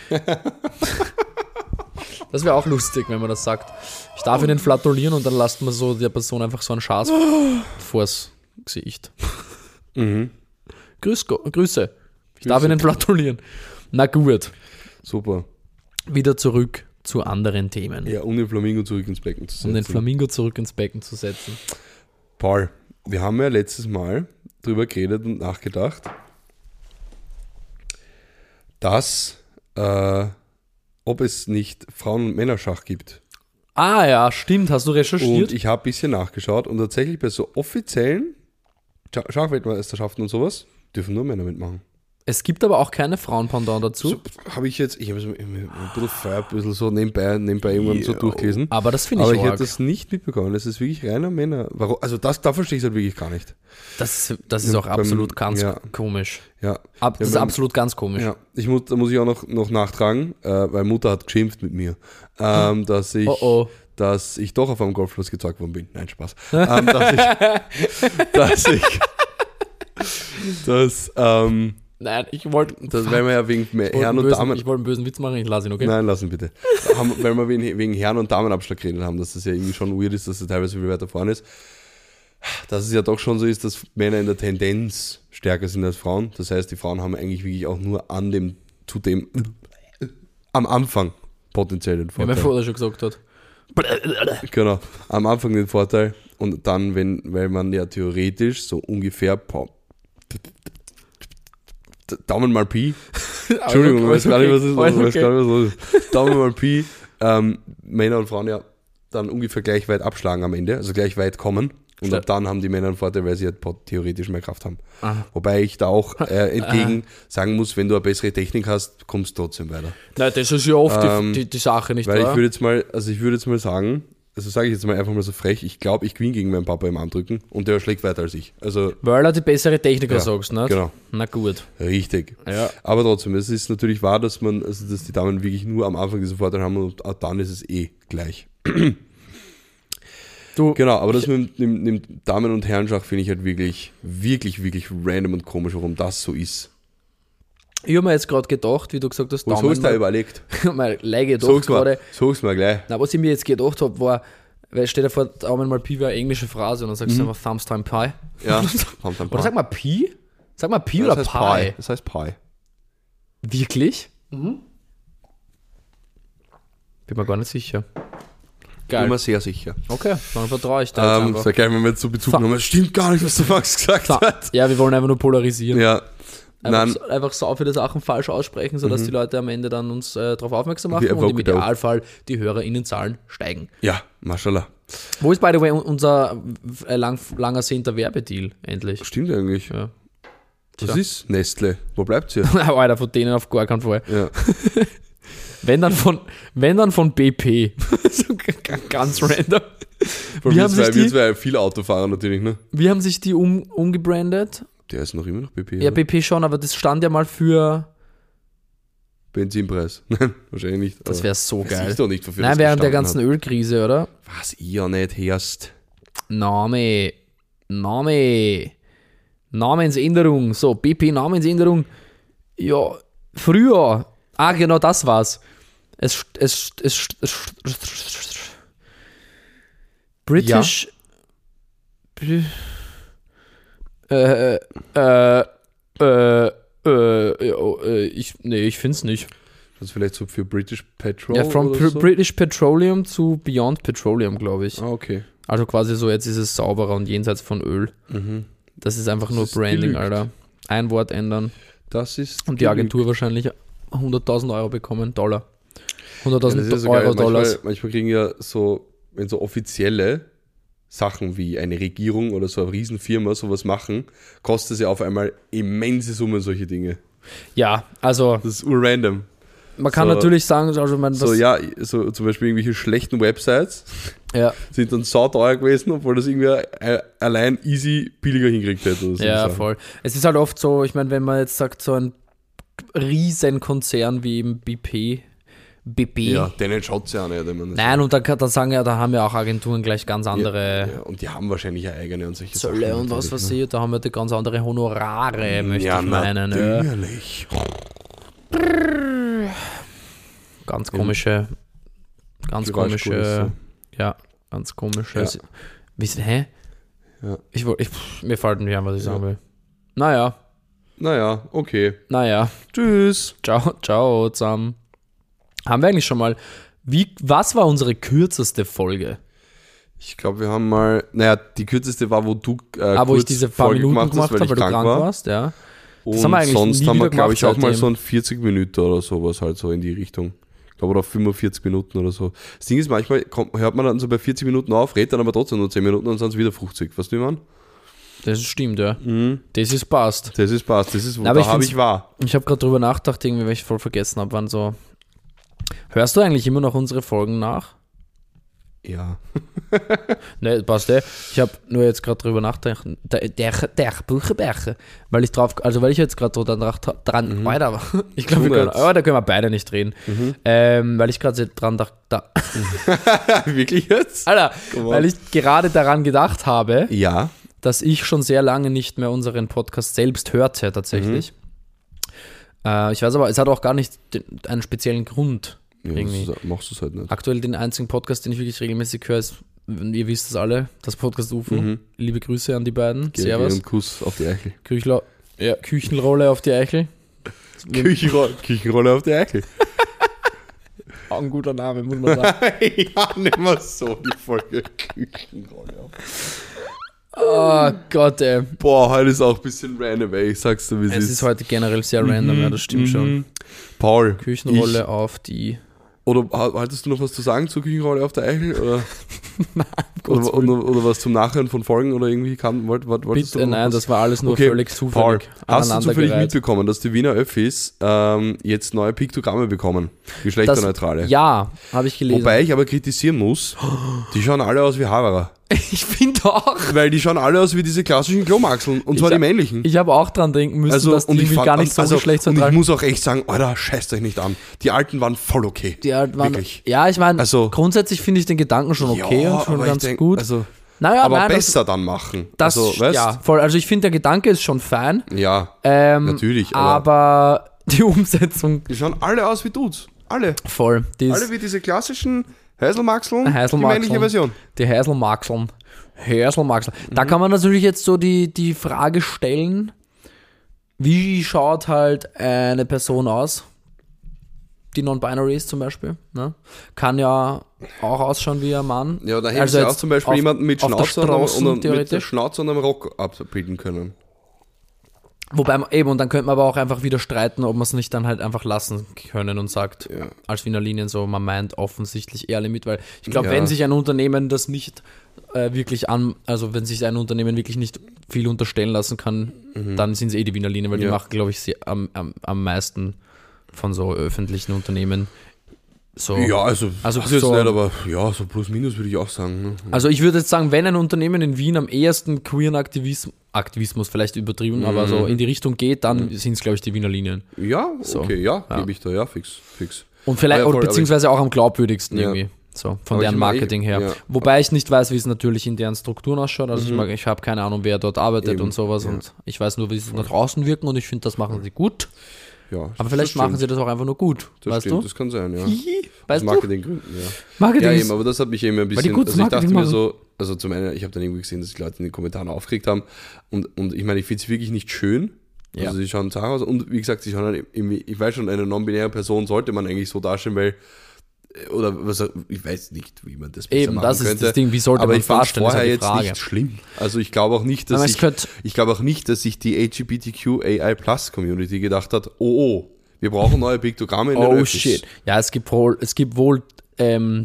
Das wäre auch lustig, wenn man das sagt. Ich darf Ihnen flatulieren und dann lasst man so der Person einfach so einen Schaß vors Gesicht.
Mhm.
Grüß, Go- Grüße. Ich darf Ihnen flatulieren. Na gut.
Super.
Wieder zurück zu anderen Themen.
Ja, um den Flamingo zurück ins Becken zu setzen.
Um den Flamingo zurück ins Becken zu setzen.
Paul, wir haben ja letztes Mal drüber geredet und nachgedacht, dass, äh, ob es nicht Frauen- und Männerschach gibt.
Ah ja, stimmt. Hast du recherchiert?
Und ich habe ein bisschen nachgeschaut und tatsächlich bei so offiziellen Scha- Schachweltmeisterschaften und sowas dürfen nur Männer mitmachen.
Es gibt aber auch keine Frauenpendant dazu.
So, habe ich jetzt, ich habe es mir ein bisschen vorher ein bisschen so nebenbei, nebenbei irgendwann so
Jo,
durchgelesen.
Aber das finde ich
Aber ich
arg.
hätte das nicht mitbekommen. Das ist wirklich reiner Männer. Warum? Also das, da verstehe ich es halt wirklich gar nicht.
Das, das ist
Ja,
auch
beim-
absolut ganz
ja.
komisch.
Ja.
Ab, das
Ja,
ist
beim-
absolut ganz komisch.
Ja, ich muss, da muss ich auch noch, noch nachtragen, äh, weil Mutter hat geschimpft mit mir, ähm, dass ich,
Oh oh.
dass ich doch auf einem Golfplatz gezeugt worden bin. Nein, Spaß. ähm, dass ich, dass ich, dass, ähm,
Nein, ich wollte.
das, weil wir ja wegen
Ich wollte
Herren
einen
und
bösen,
Damen,
ich wollte einen bösen Witz machen, ich lasse ihn, okay?
nein, lassen bitte, haben, weil wir wegen, wegen Herren- und Damenabschlag geredet haben, dass das ja irgendwie schon weird ist, dass das teilweise viel weiter vorne ist. Dass es ja doch schon so ist, dass Männer in der Tendenz stärker sind als Frauen. Das heißt, die Frauen haben eigentlich wirklich auch nur an dem, zu dem, am Anfang potenziell den
Wie mein
Vorteil.
Vater schon gesagt hat.
Genau, am Anfang den Vorteil und dann, wenn, weil man ja theoretisch so ungefähr pa- Daumen mal Pi, Entschuldigung, ich weiß gar nicht, was ist,
Alles
ich weiß
okay.
gar nicht, was ist. Daumen mal Pi, ähm, Männer und Frauen ja dann ungefähr gleich weit abschlagen am Ende, also gleich weit kommen. Und
Stimmt.
ab dann haben die Männer einen Vorteil, weil sie halt pot- theoretisch mehr Kraft haben.
Aha.
Wobei ich da auch äh, entgegen sagen muss, wenn du eine bessere Technik hast, kommst du trotzdem weiter.
Nein, das ist ja oft
Ähm,
die, die, die Sache, nicht
Weil
wahr?
ich würde jetzt mal, also ich würde jetzt mal sagen, also sage ich jetzt mal einfach mal so frech, ich glaube, ich gewinne gegen meinen Papa im Armdrücken und der schlägt weiter als ich. Also
Weil er die bessere Techniker
Ja,
sagst, nicht?
genau.
Na gut.
richtig.
Ja.
Aber trotzdem, es ist natürlich wahr, dass man, also dass die Damen wirklich nur am Anfang diesen Vorteil haben und ab dann ist es eh gleich.
Du,
Genau, aber das mit dem, dem Damen- und Herrenschach finde ich halt wirklich, wirklich, wirklich random und komisch, warum das so ist.
ich habe mir jetzt gerade gedacht, wie du gesagt hast,
Was hast du da überlegt?
mal leige gedacht
Sag's mal,
gerade.
sag's mal gleich.
Na, was ich mir jetzt gedacht habe, war, weil stell dir vor, Daumen mal Pi wäre eine englische Phrase und dann sagst du
Mhm.
einfach Thumbs time Pi.
Ja,
Oder sag mal Pi? Sag mal Pi
das
oder
heißt
Pi?
Pi. Das heißt Pi.
Wirklich? Mhm. Bin mir gar nicht sicher.
Bin
Geil.
mir sehr sicher.
Okay, dann vertraue ich da jetzt
Ähm,
einfach.
sag gleich, wenn wir jetzt so Bezug
Fa-
nehmen, das stimmt gar nicht, was der Max gesagt
Fa-
hat.
Ja, wir wollen einfach nur polarisieren.
Ja,
Einfach,
nein,
so, einfach so viele Sachen falsch aussprechen, sodass die Leute am Ende dann uns äh, darauf aufmerksam machen
Wie
und im
Avocado.
Idealfall die HörerInnenzahlen steigen.
ja, mashallah.
Wo ist, by the way, unser äh, lang, lang ersehnter Werbedeal endlich?
Stimmt eigentlich.
Ja.
Das
Tja.
ist Nestle. Wo bleibt ihr?
Alter, von denen auf gar keinen Fall.
Ja.
Wenn dann von, wenn dann von B P. So g- g- ganz random.
Vor
Wie
wir
haben,
zwei,
sich
wir
die,
zwei viele Autofahrer natürlich, ne?
wie haben sich die um, umgebrandet?
Der ist noch immer noch B P.
Ja,
oder?
B P schon, aber das stand ja mal für.
Benzinpreis. Nein, wahrscheinlich nicht.
Das
aber
wäre so
weiß
geil.
ich doch nicht, wofür
Nein,
das
während der
gestanden
ganzen Ölkrise, oder?
hat. Was ich ja nicht herst.
Name. Name. Namensänderung. So, B P Namensänderung. Ja, früher. Ah, genau das war's. Es, es, es, es, es British. Br- Äh, äh, äh, äh, ja, äh, ich, nee, ich find's nicht.
Das ist vielleicht so für British Petrol
Ja, from
oder
Pr-
so?
British Petroleum zu Beyond Petroleum, glaube ich.
Ah, okay.
Also quasi so, jetzt ist es sauberer und jenseits von Öl.
Mhm.
Das ist einfach
Das
nur
ist
Branding,
gelügt.
Alter. Ein Wort ändern
Das ist
und die Agentur wahrscheinlich hunderttausend Euro bekommen, Dollar.
Ja, das
hunderttausend
ist so geil.
Euro, Dollars.
Manchmal, manchmal kriegen ja so, wenn so offizielle Sachen wie eine Regierung oder so eine Riesenfirma sowas machen, kostet es ja auf einmal immense Summen solche Dinge.
Ja, also
Das ist urrandom.
man kann
So-
natürlich sagen, also man,
So,
was,
ja, so zum Beispiel irgendwelche schlechten Websites
ja,
sind dann sauteuer gewesen, obwohl das irgendwie äh, allein easy billiger hingekriegt hätte. Oder so
ja,
Sachen.
voll. Es ist halt oft so, ich meine, wenn man jetzt sagt, so ein riesen Konzern wie eben B P B B.
Ja, denen schaut es ja auch nicht. Ich meine,
Nein, und dann, dann sagen ja, da haben ja auch Agenturen gleich ganz andere
ja, und die haben wahrscheinlich eine eigene und solche
Zölle
Sachen
und was
natürlich,
weiß ich. Da haben wir die ganz andere Honorare, möchte
ja,
ich meinen. Ja.
natürlich.
Ganz komische, ganz komische,
Geräuschkulisse.
ja, ganz komische.
Ja.
Wie, hä?
Ja.
Ich, wollt- ich, pff, mir fällt nicht ein, was ich sagen will. Naja,
Naja, okay.
naja.
Tschüss.
Ciao, ciao zusammen. Haben wir eigentlich schon mal, wie, was war unsere kürzeste Folge?
Ich glaube, wir haben mal, naja, die kürzeste war, wo du äh,
Ah, wo
kurz
ich diese paar
Folge
Minuten gemacht
hast,
habe, weil du krank
war.
warst, ja.
Und
haben wir eigentlich
sonst
nie
haben wir,
wieder
glaube ich,
gemacht
auch mal
seitdem.
so ein vierzig Minuten oder sowas, halt so in die Richtung. Ich glaube, oder fünfundvierzig Minuten oder so. Das Ding ist, manchmal kommt, hört man dann so bei vierzig Minuten auf, redet dann aber trotzdem nur zehn Minuten und dann sind es wieder fünfzig. Weißt du, wie man?
Das stimmt, ja.
Mhm.
Das ist passt.
Das ist passt, das ist,
Na, aber
da
ich
habe
find's-
ich wahr.
Ich habe gerade drüber nachgedacht, irgendwie, weil ich voll vergessen habe, wann so. Hörst du eigentlich immer noch unsere Folgen nach?
Ja.
Ne, passt eh. Ich habe nur jetzt gerade drüber nachgedacht. Der, der, der Buchebecher. Weil ich drauf, also weil ich jetzt gerade dran, dran
Mhm.
weiter war. Ich glaube, wir
Tu
können,
nicht.
oh, da können wir beide nicht reden.
Mhm.
Ähm, weil ich gerade dran dachte, da,
Wirklich jetzt?
Alter,
Come on.
weil ich gerade daran gedacht habe,
Ja.
dass ich schon sehr lange nicht mehr unseren Podcast selbst hörte, tatsächlich.
Mhm.
Äh, ich weiß aber, es hat auch gar nicht den, einen speziellen Grund.
ja
Irgendwie.
das machst du es halt nicht.
Aktuell den einzigen Podcast, den ich wirklich regelmäßig höre, ist, ihr wisst es alle, das Podcast U F O.
Mhm.
Liebe Grüße an die beiden.
Geh, geh
Servus.
und Kuss auf die Eichel.
Küchler, ja, Küchenrolle auf die Eichel.
Küchenrolle, Küchenrolle auf die Eichel.
Auch ein guter Name, muss man sagen.
Ja, nicht mal so die Folge Küchenrolle auf.
Oh Gott, ey.
Boah, heute ist auch ein bisschen random, ey. Ich sag's dir, wie es
Es
ist.
ist heute generell sehr random, ja, das stimmt schon.
Mhm. Paul.
Küchenrolle auf die.
Ich, oder ha- hattest du noch was zu sagen zur Küchenrolle auf der Eichel? Oder,
Gottes
oder, oder, oder was zum Nachhören von Folgen oder irgendwie kam? Wollt, wollt, wolltest
Bitte,
du noch
nein,
was?
das war alles nur
Okay,
völlig
Paul,
zufällig
hast du zufällig
aneinandergereiht.
mitbekommen, dass die Wiener Öffis ähm, jetzt neue Piktogramme bekommen? Geschlechterneutrale.
Ja, habe ich gelesen.
Wobei ich aber kritisieren muss, die schauen alle aus wie Haverer.
ich finde auch.
Weil die schauen alle aus wie diese klassischen Klomaxeln. Und zwar
Ich
die
hab-
männlichen.
Ich habe auch dran denken müssen,
Also,
dass die
und ich
irgendwie
fand,
gar nicht so
also, und ich
geschlechtsneutral
muss auch echt sagen, Alter, scheißt euch nicht an. Die alten waren voll okay.
Die halt waren,
Wirklich.
ja, ich meine,
Also-
grundsätzlich finde ich den Gedanken schon okay
Ja,
und schon
aber ich
ganz
denk,
gut.
Also,
naja,
aber
nein,
besser dann machen.
das,
also,
das
weißt?
ja, voll. Also ich finde, der Gedanke ist schon fein.
Ja,
Ähm,
natürlich. Aber,
aber die Umsetzung
die schauen alle aus wie Dudes. Alle.
voll. Die, ist,
Alle wie diese klassischen Häselmaxeln. Die
Häselmaxeln.
männliche Version.
die Häselmaxeln. Häselmaxeln.
Mhm.
Da kann man natürlich jetzt so die, die Frage stellen, wie schaut halt eine Person aus, die non-binary ist zum Beispiel. Ne? Kann ja auch ausschauen wie ein Mann.
Ja, da hätten
Also
sie auch
jetzt
zum Beispiel
auf-
jemanden mit
auf der
Schnauze und, einem-
Straße
und einem- mit der
theoretisch.
Schnauze und einem Rock abbilden können.
Wobei, man- eben, und dann könnte man aber auch einfach wieder streiten, ob man es nicht dann halt einfach lassen können und sagt,
Ja.
als Wiener Linien so, man meint offensichtlich eher mit, weil ich glaube,
Ja.
wenn sich ein Unternehmen das nicht äh, wirklich an, also wenn sich ein Unternehmen wirklich nicht viel unterstellen lassen kann, dann sind es eh die Wiener Linien, weil die
Mhm. Ja.
machen, glaube ich, sehr, am, am, am meisten von so öffentlichen Unternehmen. So.
Ja, also,
Also
also jetzt
so-
nicht, aber ja, so plus minus würde ich auch sagen. Ne?
Also ich würde jetzt sagen, wenn ein Unternehmen in Wien am ehesten queeren Aktivismus, Aktivismus vielleicht übertrieben, aber so in die Richtung geht, dann sind es, glaube ich, die Wiener Linien.
Ja,
So.
okay, ja,
Ja.
gebe ich da, ja, fix, fix.
Und vielleicht,
Ah ja, voll,
oder
aber
beziehungsweise auch am glaubwürdigsten
Ja.
irgendwie. So, von
Aber
deren
ich mein,
Marketing her.
ja.
Wobei ich nicht weiß, wie es natürlich in deren Strukturen ausschaut. Also ich, mag- ich habe keine Ahnung, wer dort arbeitet
Eben,
und sowas.
ja.
Und ich weiß nur, wie sie nach draußen wirken und ich finde, das machen sie gut.
Ja,
Aber vielleicht machen sie das auch einfach nur gut.
das
weißt
stimmt,
du?
das kann sein, ja.
Hihi,
Aus
weißt du?
Marketinggründen, ja.
Marketing
Ja,
ist-
eben, aber das hat mich eben ein
die
bisschen,
gutes
also ich dachte
Marketing
mir
machen.
so, also zum einen, ich habe dann irgendwie gesehen, dass die Leute in den Kommentaren aufgeregt haben und, und ich meine, ich finde es wirklich nicht schön,
Ja.
also sie schauen zart aus und wie gesagt, sie schauen halt irgendwie, ich weiß schon, eine non-binäre Person sollte man eigentlich so darstellen, weil, oder was, ich weiß nicht, wie man das besser
Eben,
machen
das ist
könnte,
das Ding, wie sollte
aber
man
ich fand
darstellen, ist
vorher
halt die
jetzt
Frage.
nicht schlimm, also ich glaube auch nicht, dass
Aber es
ich,
könnte-
ich glaube auch nicht, dass sich die L G B T Q A I Plus Community gedacht hat, oh, oh, wir brauchen neue Piktogramme in den
Oh
Öffis.
shit. Ja, es gibt wohl, es gibt wohl ähm,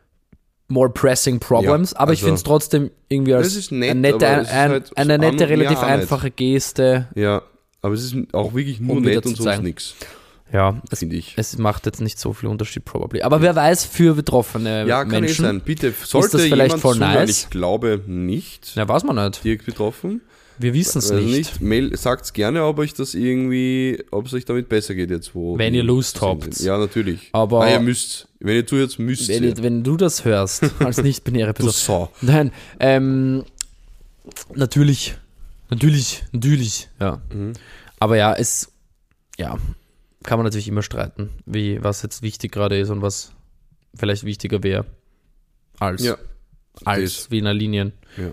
more pressing problems,
Ja,
aber ich
also-
finde es trotzdem irgendwie als
Das ist nett,
eine nette,
aber es ist
ein,
halt
eine
so
nette,
an-
relativ
ja, auch nicht.
einfache Geste.
Ja, aber es ist auch wirklich nur
Um wieder
nett
zu
und sonst
zeigen.
nichts,
Ja, es,
finde ich.
es macht jetzt nicht so viel Unterschied, probably. Aber wer weiß, für betroffene
Ja, kann eh
Menschen.
sein. Bitte, sollte
das vielleicht
jemand
voll
zuhören,
nice?
ich glaube nicht,
Ja, weiß man nicht.
direkt betroffen.
Wir wissen es
Weiß
nicht.
nicht. Mail, sagt's gerne, ob euch das irgendwie, ob es euch damit besser geht jetzt, wo.
Wenn ihr Lust
sind.
habt.
Ja, natürlich.
Aber
ah, ihr müsst. Wenn ihr zuhört, müsst
wenn,
ihr.
ihr, wenn du das hörst, als nicht-binäre
Du
Person.
Sau.
Nein, ähm, natürlich, natürlich, natürlich, ja.
Mhm.
Aber ja, es, ja, kann man natürlich immer streiten, wie, was jetzt wichtig gerade ist und was vielleicht wichtiger wäre als,
Ja.
als
das.
Wiener Linien.
Ja.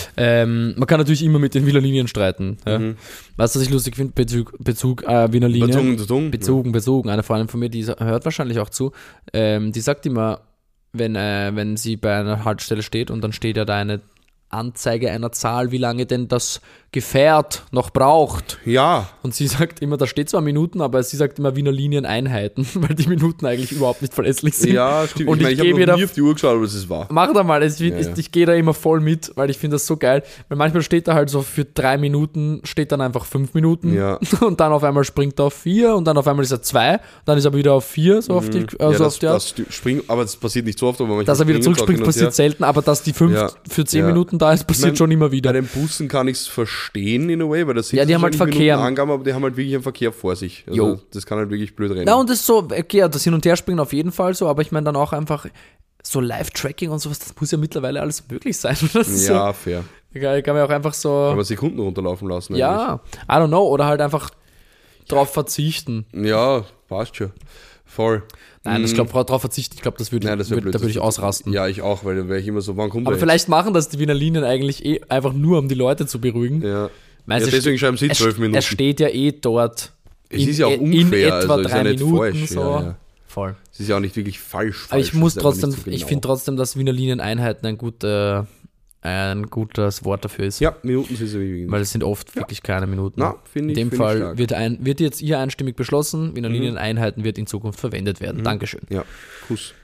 Ähm, man kann natürlich immer mit den Wiener Linien streiten. Ja.
Mhm.
Weißt du, was ich lustig finde? Bezug, Bezug äh, Wiener Linien.
Bezogen, bezogen.
Bezogen, bezogen. Eine Freundin von mir, die hört wahrscheinlich auch zu, ähm, die sagt immer, wenn, äh, wenn sie bei einer Haltestelle steht und dann steht ja da eine Anzeige einer Zahl, wie lange denn das Gefährt noch braucht.
Ja.
Und sie sagt immer, da steht zwar Minuten, aber sie sagt immer Wiener Linien Einheiten, weil die Minuten eigentlich überhaupt nicht verlässlich sind.
Ja, stimmt.
Und
ich
ich,
meine, ich
gebe
habe noch
da
nie auf die Uhr geschaut, aber es ist wahr.
Mach da mal, ich,
Ja,
ich,
ja.
ich gehe da immer voll mit, weil ich finde das so geil. Weil manchmal steht da halt so für drei Minuten, steht dann einfach fünf Minuten
Ja.
und dann auf einmal springt er auf vier und dann auf einmal ist er zwei, dann ist er wieder auf vier, so auf die, also
ja, das,
auf die Art.
das sti- springt, aber das passiert nicht so oft, aber manchmal
Dass er wieder
springen
zurückspringt,
Glocken und
passiert
her.
selten, aber dass die fünf
Ja.
für zehn
Ja.
Minuten da ist, passiert
Ich mein,
schon immer
Bei
wieder.
den Bussen kann ich es verstehen in a way, weil das sind
Ja, die haben halt
wahrscheinlich
Verkehr.
Minutenangaben, aber die haben halt wirklich einen Verkehr vor sich. Also
Jo.
das kann halt wirklich blöd rennen.
Ja, und das ist so, okay, ja, das Hin- und Herspringen auf jeden Fall so, aber ich meine dann auch einfach so Live-Tracking und sowas, das muss ja mittlerweile alles möglich sein. Das ist
ja, fair.
so, kann kann man auch einfach so,
Kann man Sekunden runterlaufen lassen.
ja, I don't know, oder halt einfach drauf verzichten.
eigentlich. Ja, passt schon. Voll.
Nein, ich
Mm,
glaube, darauf verzichten, ich glaube, das würde,
Nein, das wär
würd,
blöd.
da würde ich
Das-
ausrasten.
Ja, ich auch, weil dann wäre ich immer so, wann kommt
Aber
der
vielleicht machen das die Wiener Linien eigentlich eh einfach nur, um die Leute zu beruhigen.
jetzt? Ja.
Meinst
Ja,
du,
deswegen schreiben sie
es,
zwölf Minuten.
Es steht ja eh dort.
Es ist ja auch
in
unfair,
etwa
also ist
drei
ja nicht
Minuten
falsch,
so.
ja, ja.
Voll.
Es ist ja auch nicht wirklich falsch.
Aber ich
falsch,
muss
es ist einfach
trotzdem,
nicht so
ich
genau.
finde trotzdem, dass Wiener Linien-Einheiten ein, guter, ein gutes Wort dafür ist.
Ja, Minuten sind es wirklich.
Weil es sind oft wirklich keine Minuten.
Na, finde
in
ich-
dem
finde ich
Fall
stark.
wird, ein, wird jetzt hier einstimmig beschlossen, Wiener Linien-Einheiten wird in Zukunft verwendet werden. Dankeschön.
Ja, Kuss.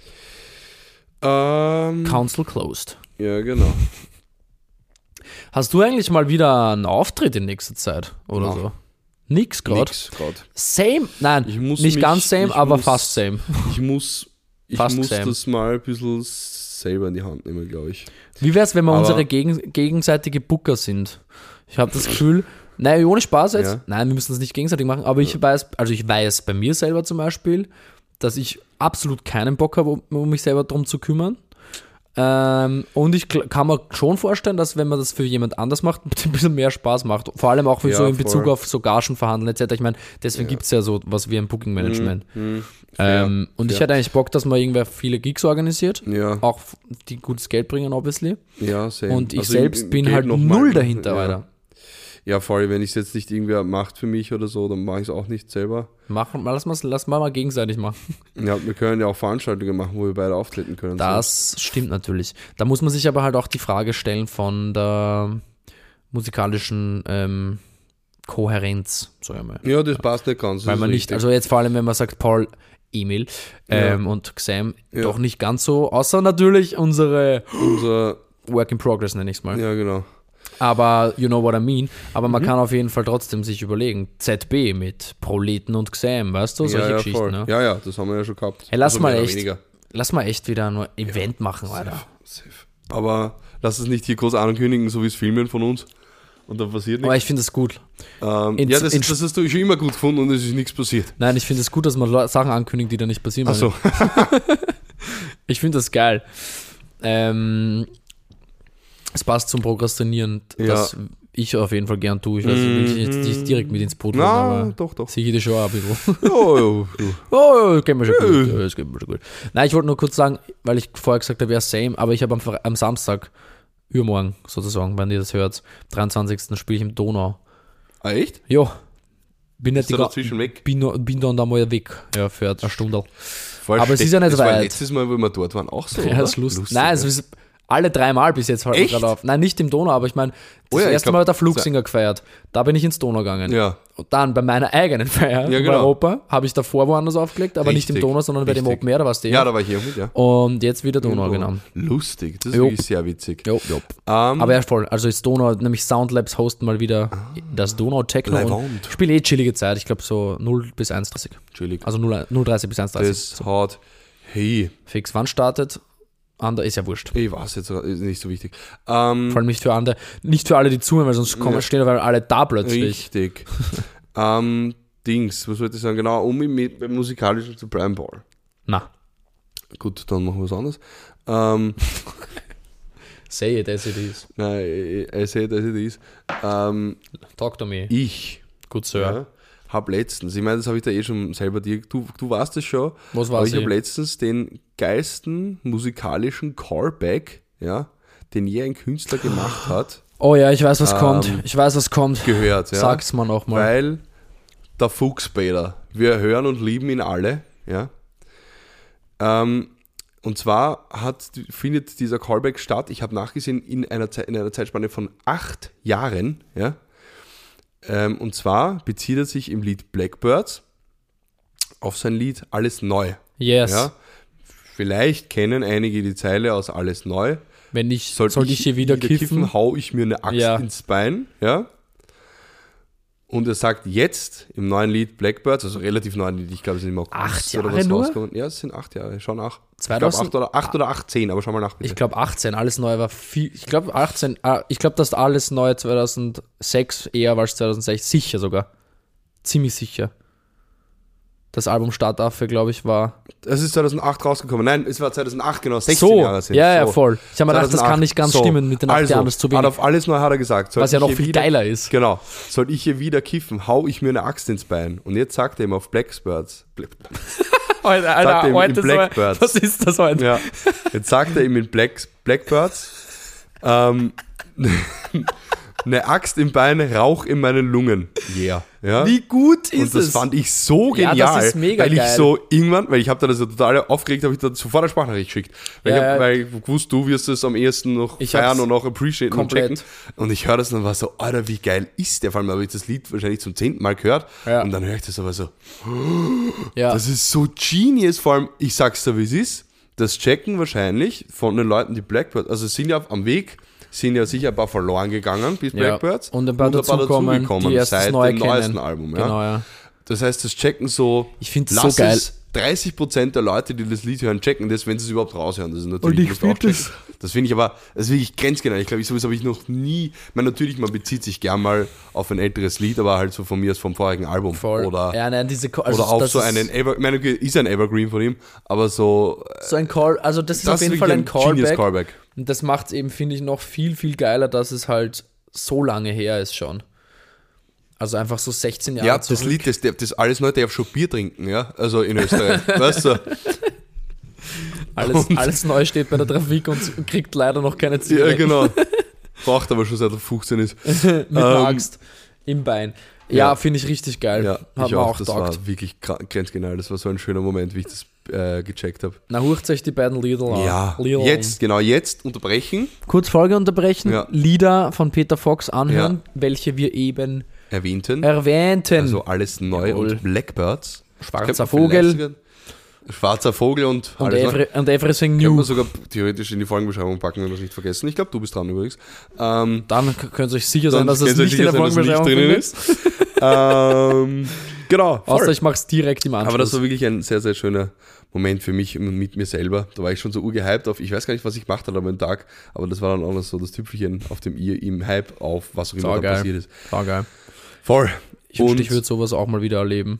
Ähm,
Council closed.
ja, genau.
Hast du eigentlich mal wieder einen Auftritt in nächster Zeit oder
Na.
so? Nix gerade.
Nix grad.
Same? Nein,
Ich muss
nicht
mich-
ganz same,
ich
aber
muss-
fast same.
Ich muss, ich
Fast
muss
same.
das mal ein bisschen selber in die Hand nehmen, glaube ich.
Wie wär's, wenn wir
Aber-
unsere gegen, gegenseitige Booker sind? Ich habe das Gefühl, nein, ohne Spaß jetzt,
Ja.
nein, wir müssen es nicht gegenseitig machen, aber ich weiß, also ich weiß bei mir selber zum Beispiel, dass ich absolut keinen Bock habe, um, um mich selber drum zu kümmern. Ähm, und ich kl- kann mir schon vorstellen, dass wenn man das für jemand anders macht, ein bisschen mehr Spaß macht. Vor allem auch für
Ja,
so in Bezug
voll.
auf so Gagen verhandeln et cetera. Ich meine, deswegen gibt es ja so was wie ein Booking-Management.
Hm, fair,
ähm, und ich
fair.
hätte eigentlich Bock, dass man irgendwer viele Gigs organisiert.
Ja,
Auch die gutes Geld bringen, obviously.
ja, same.
Und ich
Also
selbst
im-
bin
Geld
halt
noch
null
mal-
dahinter,
ja.
Alter.
Ja, voll, wenn ich es jetzt nicht irgendwer macht für mich oder so, dann mache ich es auch nicht selber.
Machen, mal, lass, mal, lass mal mal gegenseitig machen.
Ja, wir können ja auch Veranstaltungen machen, wo wir beide auftreten können.
Das stimmt natürlich. Da muss man sich aber halt auch die Frage stellen von der musikalischen ähm, Kohärenz, sag ich mal.
So. Ja, das passt nicht ganz. das
Weil
ist
man nicht,
richtig.
also jetzt vor allem, wenn man sagt Paul, Emil ähm, und Xam,
Ja.
doch nicht ganz so, außer natürlich unsere
Unser,
Work in Progress, nenne ich es mal.
ja, genau.
Aber you know what I mean. Aber
Mhm.
man kann auf jeden Fall trotzdem sich überlegen, Z B mit Proleten und Xam, weißt du, solche
ja, ja,
Geschichten.
voll.
Ne?
Ja, ja, das haben wir ja schon gehabt.
Hey, lass
Also
mal
mehr oder
echt,
weniger.
lass mal echt wieder ein Event machen, Alter.
Safe. Aber lass es nicht hier groß ankündigen, so wie es Filmen von uns. Und dann passiert
Aber
nichts.
ich finde es gut.
Ähm,
in-
ja, das,
in-
das hast du schon immer gut gefunden und es ist nichts passiert.
Nein, ich finde es gut, dass man Leu- Sachen ankündigt, die da nicht passieren.
Ach so.
Ich finde das geil. Ähm, es passt zum Prokrastinieren,
Ja.
das ich auf jeden Fall gern tue. Ich weiß nicht, will ich jetzt nicht direkt mit ins Boot holen,
Na,
aber
doch, doch.
sehe ich das schon auch ein bisschen.
Oh, ja, ja.
Oh, das geht mir schon gut. Ja, das geht mir schon gut. Nein, ich wollte nur kurz sagen, weil ich vorher gesagt habe, ja, same, aber ich habe am, Fre- am Samstag, übermorgen sozusagen, wenn ihr das hört, dreiundzwanzigsten spiele ich im Donau.
Ah, echt?
Jo. Bin nicht
Ist
die
er
ga-
dazwischen weg?
bin, noch- bin dann da mal weg, ja, für eine Stunde.
Voll
Aber es
steck-
ist ja nicht
das war
weit.
letztes Mal, wo wir dort waren, auch so,
Ja,
oder?
das ist lustig. Nein, es ist alle dreimal bis jetzt halt
Echt?
gerade auf. Nein, nicht im Donau, aber ich meine, das
Oh ja, ich
erste
glaub,
Mal hat der Flugsinger gefeiert. Da bin ich ins Donau gegangen.
Ja.
Und dann bei meiner eigenen Feier
Ja,
in
genau.
Europa habe ich davor woanders aufgelegt, aber nicht im
Richtig,
Donau, sondern bei dem
richtig.
Open Air, da warst du eh.
Ja, da war ich hier mit, ja.
Und jetzt wieder Donau, genau.
Lustig, das ist
Jo.
wirklich sehr witzig.
Jo, jo.
Ähm,
Aber ja, voll. Also ist Donau, nämlich Soundlabs hosten mal wieder das Donau Techno. Und
Leiband.
spiele eh chillige Zeit. Ich glaube so null bis eins Uhr dreißig.
Chillig.
Also null Uhr dreißig bis eins Uhr dreißig.
Das hat, hey,
Fix. Wann startet? Under ist ja wurscht.
Ich weiß jetzt, ist nicht so wichtig. Ähm,
Vor allem nicht für andere, nicht für alle, die zuhören, weil sonst kommen,
Ja.
stehen weil alle da plötzlich.
Richtig. ähm, Dings, was wollte ich sagen? Genau, um mit, beim Musikalischen zu bleiben, Paul.
Na,
Gut, dann machen wir was anderes. Ähm,
say it as it is.
nein, ich, ich sehe, dass es ist. Ähm,
Talk to me.
ich
Good Sir.
ja, habe letztens, ich meine, das habe ich da eh schon selber dir, du, du warst es schon,
Was
aber
war's
ich habe
eh?
letztens den geilsten musikalischen Callback, ja, den je ein Künstler gemacht hat,
Oh ja, ich weiß, was
Ähm,
kommt. Ich weiß, was kommt.
gehört. Ja.
Sag's mal nochmal.
Weil der Fuchsbäder, wir hören und lieben ihn alle, ja. Ähm, und zwar hat, findet dieser Callback statt, ich habe nachgesehen, in einer, Zeit, in einer Zeitspanne von acht Jahren, ja. Ähm, und zwar bezieht er sich im Lied Blackbirds auf sein Lied Alles Neu.
Yes.
Ja. Vielleicht kennen einige die Zeile aus Alles Neu.
Wenn ich,
Soll,
soll ich hier wieder, kiffen?
hau ich mir eine Axt
Ja.
ins Bein, ja. Und er sagt jetzt im neuen Lied Blackbirds, also relativ neuen Lied, ich glaube, es sind im August
Acht
oder
Jahre
was
nur?
rausgekommen. Ja, es sind acht Jahre, schau nach.
zweitausend
Ich glaube acht oder, acht oder achtzehn, aber schau mal nach bitte.
Ich glaube achtzehn, alles neu war viel. Ich glaube achtzehn, ah, ich glaube, dass alles neu zweitausendsechs eher als zweitausendsechs, sicher sogar. Ziemlich sicher. Das Album Startaffe, glaube ich, war.
Es ist zweitausendacht rausgekommen. Nein, es war zweitausendacht, genau, sechzehn
So,
Jahre sind.
ja, ja,
so.
voll. Ich habe mir gedacht, das kann
zweitausendacht.
nicht ganz
So.
stimmen mit den acht
also,
Jahren, das ist zu
hat
wenig.
auf Alles Neu hat er gesagt. soll
Was ja
ich
noch
hier
viel
wieder,
geiler ist.
Genau. Soll ich hier wieder kiffen, hau ich mir eine Axt ins Bein. Und jetzt sagt er ihm auf Blackbirds.
Alter,
Sagt er ihm in
so-
Blackbirds.
was ist das heute?
Ja. Jetzt sagt er ihm in Black, Blackbirds, ähm, eine Axt im Bein, Rauch in meinen Lungen. Yeah. Ja.
Wie gut ist
Und das
es?
fand ich so
Ja,
genial,
das ist mega
weil ich
geil.
so irgendwann, weil ich habe da das so total aufgeregt, habe ich da sofort eine Sprachnachricht geschickt. Weil,
Ja,
ich hab,
ja.
weil ich wusste, du wirst es am ehesten noch
Ich
feiern
hab's
und auch appreciaten
komplett.
und checken. Und ich höre das und war so, Alter, wie geil ist der? Vor allem habe ich das Lied wahrscheinlich zum zehnten Mal gehört.
Ja.
Und dann höre ich das aber so,
Ja.
das ist so genius. Vor allem, ich sag's dir, wie es ist, das checken wahrscheinlich von den Leuten, die Blackbird, also es sind ja am Weg, sind ja sicher ein paar verloren gegangen bis
Ja.
Blackbirds.
Und ein paar dazukommen,
dazugekommen
die erst das
seit
Neue
dem
kennen.
neuesten Album. Ja.
Genau, ja.
Das heißt, das checken so,
Ich find's
lass
so geil.
es dreißig Prozent der Leute, die das Lied hören, checken das, wenn sie es überhaupt raushören. Das ist natürlich,
Und ich
musst du auch
find
checken. Das finde ich aber, das ist wirklich grenzgenau. Ich glaube, ich, sowas habe ich noch nie, ich meine, natürlich, man bezieht sich gern mal auf ein älteres Lied, aber halt so von mir aus vom vorigen Album.
Voll.
Oder,
ja, nein, diese Call, also
oder auf
das
so
ist
einen, Ever, ich meine, okay, ist ein Evergreen von ihm, aber so,
so ein Call, also das ist
das
auf jeden
ist
Fall ein
wirklich ein Genius
Callback.
Callback.
Und das macht es eben, finde ich, noch viel, viel geiler, dass es halt so lange her ist schon. Also einfach so sechzehn Jahre
Ja,
zurück.
das Lied, das, das alles Leute darf schon Bier trinken, ja, also in Österreich, weißt du?
Alles, alles neu steht bei der Trafik und kriegt leider noch keine Zigaretten.
Ja, genau. Braucht aber schon seit er fünfzehn ist.
Mit einer
Ähm,
Axt im Bein. Ja,
ja.
finde ich richtig geil.
Ja,
Hat
ich
mir
auch,
auch
das
taugt.
war wirklich gra- grenzgenial. Das war so ein schöner Moment, wie ich das äh, gecheckt habe.
Na, hurcht euch die beiden Lieder an.
Ja,
Lieder an.
jetzt, genau, jetzt unterbrechen,
Kurz Folge unterbrechen,
Ja.
Lieder von Peter Fox anhören,
Ja.
welche wir eben
erwähnten.
erwähnten.
Also alles neu
Jawohl.
und Blackbirds.
Schwarzer
Könnte man
Vogel.
vielleicht sogar- Schwarzer Vogel und,
und,
alles neu.
every, und Everything
Könnte
New.
man sogar theoretisch in die Folgenbeschreibung packen, wenn wir es nicht vergessen. Ich glaube, du bist dran übrigens. Ähm,
Dann k- könnt ihr euch sicher sein,
Dann
dass es
könnt ihr
nicht in der
sicher sein, dass es
Folgenbeschreibung
nicht
drin ist.
ähm, genau, voll.
Außer ich mache es direkt im Anschluss.
Aber das war wirklich ein sehr, sehr schöner Moment für mich und mit mir selber. Da war ich schon so urgehypt auf, ich weiß gar nicht, was ich gemacht habe am Tag, aber das war dann auch noch so das Tüpfelchen auf dem i im Hype auf, was auch immer da
Saugeil.
passiert ist.
War geil.
Voll.
Ich wünschte,
Und-
ich würde sowas auch mal wieder erleben.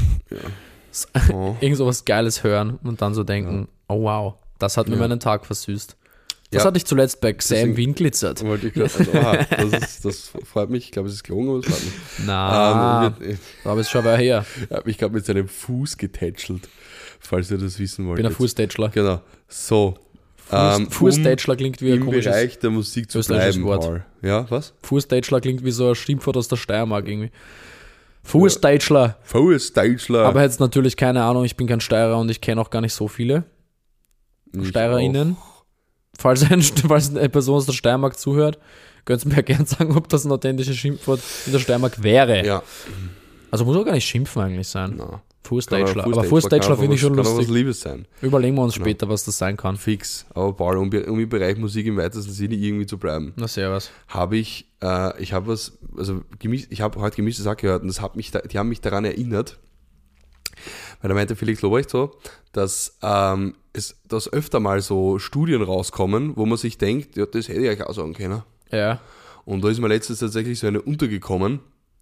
Oh.
Irgend sowas Geiles hören und dann so denken, oh wow, das hat mir
Ja.
meinen Tag versüßt. Das
Ja.
hatte ich zuletzt bei Xam
Deswegen-
Wien glitzert.
Wollte ich grad, also, aha, das, ist, das freut mich. Ich glaube, es ist gelungen, aber es freut mich.
Na,
Ähm, wird-
aber es schon wer her.
er hat mich gerade mit seinem Fuß getätschelt, falls ihr das wissen wollt.
Ich bin ein Fußtätschler.
Genau. So.
Fuß,
ähm,
Fußtätschler klingt wie ein
Im
komisches
Bereich der Musik zu
österreichisches
bleiben,
Wort.
Paul. Ja, was?
Fußtätschler klingt wie so ein Schimpfwort aus der Steiermark irgendwie. Fußtätschler.
Fußtätschler.
Aber jetzt natürlich keine Ahnung, ich bin kein Steirer und ich kenne auch gar nicht so viele
Ich
SteirerInnen. Falls, ein, falls eine Person aus der Steiermark zuhört, könnt ihr mir gerne sagen, ob das ein authentisches Schimpfwort in der Steiermark wäre.
auch. Ja,
Also muss auch gar nicht schimpfen eigentlich sein.
na.
Fußtätschler.
Kann auch
Aber Fußtätschler
kann auch
finde ich
was-
schon
kann auch was
lustig.
Liebes sein.
Überlegen wir uns später, was das sein kann.
Fix. Aber Paul, um, um im Bereich Musik im weitesten Sinne irgendwie zu bleiben,
Na, servus.
habe ich, äh, ich habe was, also gemisch, ich habe heute gemischtes Hack gehört und das hat mich, da, die haben mich daran erinnert, Weil da meinte Felix Lobrecht so, dass ähm, es dass öfter mal so Studien rauskommen, wo man sich denkt, ja, das hätte ich euch auch sagen können.
Ja.
Und da ist mir letztens tatsächlich so eine untergekommen.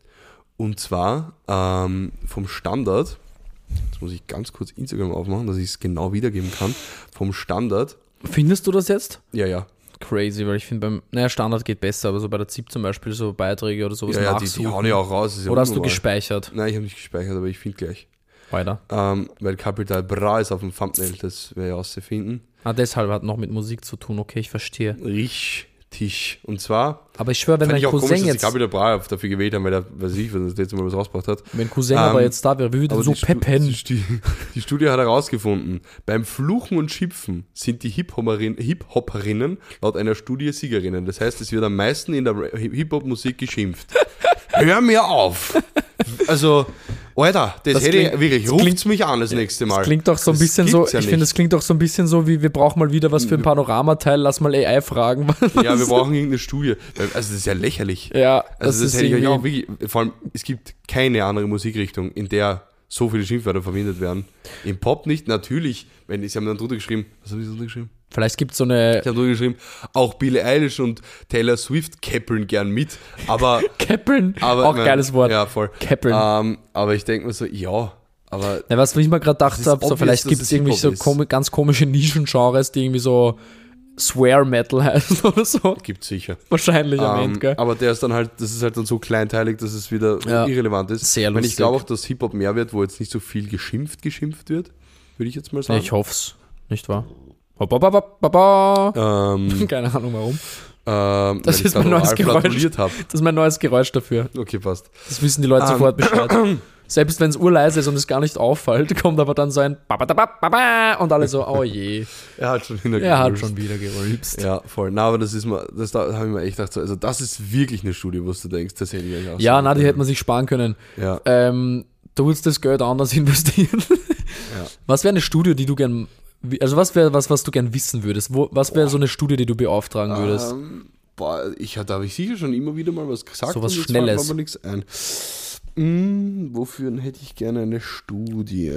Und zwar ähm, vom Standard, jetzt muss ich ganz kurz Instagram aufmachen, dass ich es genau wiedergeben kann, vom Standard.
Findest du das jetzt?
Ja, ja.
Crazy, weil ich finde beim, naja, Standard geht besser, aber so bei der Z I P zum Beispiel so Beiträge oder sowas
Ja, ja, die,
nachsuchen.
die hauen ja auch raus. Ist ja
Oder hast du
unnormal.
gespeichert?
Nein, ich habe nicht gespeichert, aber ich finde gleich.
Weiter.
Ähm, weil Capital Bra ist auf dem Thumbnail, das werde ich auszufinden.
Ah, deshalb hat noch mit Musik zu tun, okay, ich verstehe.
Richtig. Und zwar,
Aber ich schwöre, wenn
fand
mein
ich auch
Cousin
komisch, dass
jetzt,
die Capital Bra dafür gewählt haben, weil er, weiß ich, wenn er das letzte Mal was rausgebracht hat.
wenn Cousin
Ähm,
aber jetzt da wäre, wie würde
Aber
so
die, Stu-
peppen?
die, Stu- die Studie hat herausgefunden, beim Fluchen und Schimpfen sind die Hip-Hopperin- Hip-Hopperinnen laut einer Studie Siegerinnen. Das heißt, es wird am meisten in der Hip-Hop-Musik geschimpft. Hör mir auf! Also, Alter, das,
Das
hätte
klingt-
ich wirklich,
das
ruft's
klingt-
mich an das nächste Mal.
Das klingt doch so ein
Das
bisschen so,
gibt's ja
ich finde,
nicht.
es klingt doch so ein bisschen so, wie wir brauchen mal wieder was für ein Panoramateil, lass mal A I fragen.
Ja, wir brauchen irgendeine Studie. Also, das ist ja lächerlich.
Ja,
Also das,
ist
hätte ich euch auch
irgendwie-
wirklich, vor allem, es gibt keine andere Musikrichtung, in der so viele Schimpfwörter verwendet werden. Im Pop nicht, natürlich, wenn sie haben dann drunter geschrieben, was haben sie drunter geschrieben?
Vielleicht gibt es so eine
Ich habe drunter geschrieben, auch Billie Eilish und Taylor Swift käppeln gern mit, aber,
Käppeln,
aber
auch
nein,
geiles Wort.
Ja, voll.
Käppeln.
Ähm, aber ich denke mir so, ja, aber
Ja, was ich mir gerade gedacht
ist
habe, so
obvious,
vielleicht
dass
gibt es
es
irgendwie so
Hip-Hop ist.
komi- ganz komische Nischengenres, die irgendwie so Swear Metal heißen oder so.
gibt's sicher.
Wahrscheinlich am
Ähm,
Ende, gell?
aber der ist dann halt, das ist halt dann so kleinteilig, dass es wieder
Ja.
irrelevant ist.
Sehr
Ich meine, ich
lustig.
glaube auch, dass Hip-Hop mehr wird, wo jetzt nicht so viel geschimpft geschimpft wird, würde ich jetzt mal sagen.
Ich hoff's, nicht wahr? Hopp, hopp, hopp, hopp, hopp, hopp.
Ähm,
Keine Ahnung warum.
ähm,
Das
weil ich
ist mein
gerade
neues
oral
Geräusch.
flatuliert habe.
Das ist mein neues Geräusch dafür.
Okay, passt.
Das wissen die Leute
Ähm.
sofort Bescheid. Selbst wenn es urleise ist und es gar nicht auffällt, kommt aber dann so ein Babadabababa und alle so, oh je,
Er hat schon hinter
er hat schon wieder gerülpst.
Ja, voll. Na, aber das ist mal, das da habe ich mir echt gedacht, so, also das ist wirklich eine Studie, wo du denkst, das hätte ich eigentlich auch
Ja,
sagen
na, die
können.
hätte man sich sparen können.
Ja,
Ähm, du willst das Geld anders investieren.
ja.
Was wäre eine Studie, die du gern, also was wäre was, was du gern wissen würdest? Wo, was wäre so eine Studie, die du beauftragen würdest?
Ähm, boah, ich da habe ich sicher schon immer wieder mal was gesagt.
So was
und jetzt
Schnelles.
fällt mir aber nichts ein. Hm, wofür hätte ich gerne eine Studie?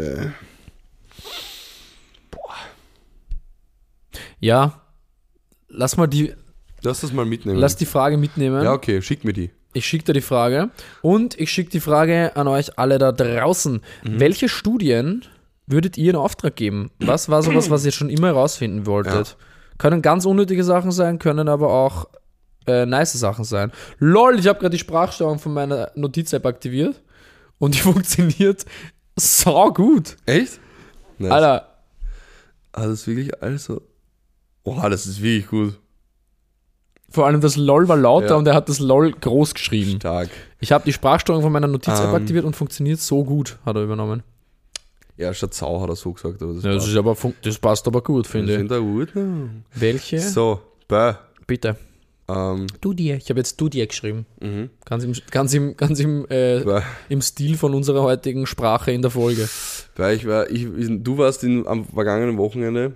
Ja, lass mal die,
Lass das mal mitnehmen.
lass die Frage mitnehmen.
ja, okay, schick mir die.
Ich schicke dir die Frage und ich schicke die Frage an euch alle da draußen.
Mhm.
Welche Studien würdet ihr in Auftrag geben? Was war sowas, was ihr schon immer herausfinden wolltet? Können ganz unnötige Sachen sein, können aber auch äh, nice Sachen sein. Lol, ich habe gerade die Sprachsteuerung von meiner Notiz-App aktiviert und die funktioniert sau gut.
Echt? Nice.
Alter,
Ah, das ist wirklich alles so. Oha, das ist wirklich gut.
vor allem das LOL war lauter
Ja.
und er hat das LOL groß geschrieben.
Stark.
Ich habe die Sprachsteuerung von meiner Notiz-App
Ähm.
aktiviert und funktioniert so gut, hat er übernommen.
Ja, statt Sau hat er so gesagt, aber das,
Ja, das,
passt.
ist aber fun- das passt aber gut,
Das
finde ich.
sind da gut. Ne?
Welche?
So, bäh.
Bitte.
Ähm,
Du dir. Ich habe jetzt du dir geschrieben.
mhm.
Ganz im, ganz im, ganz im, äh,
Bäh.
im Stil von unserer heutigen Sprache in der Folge.
Weil ich war, ich, du warst in, am vergangenen Wochenende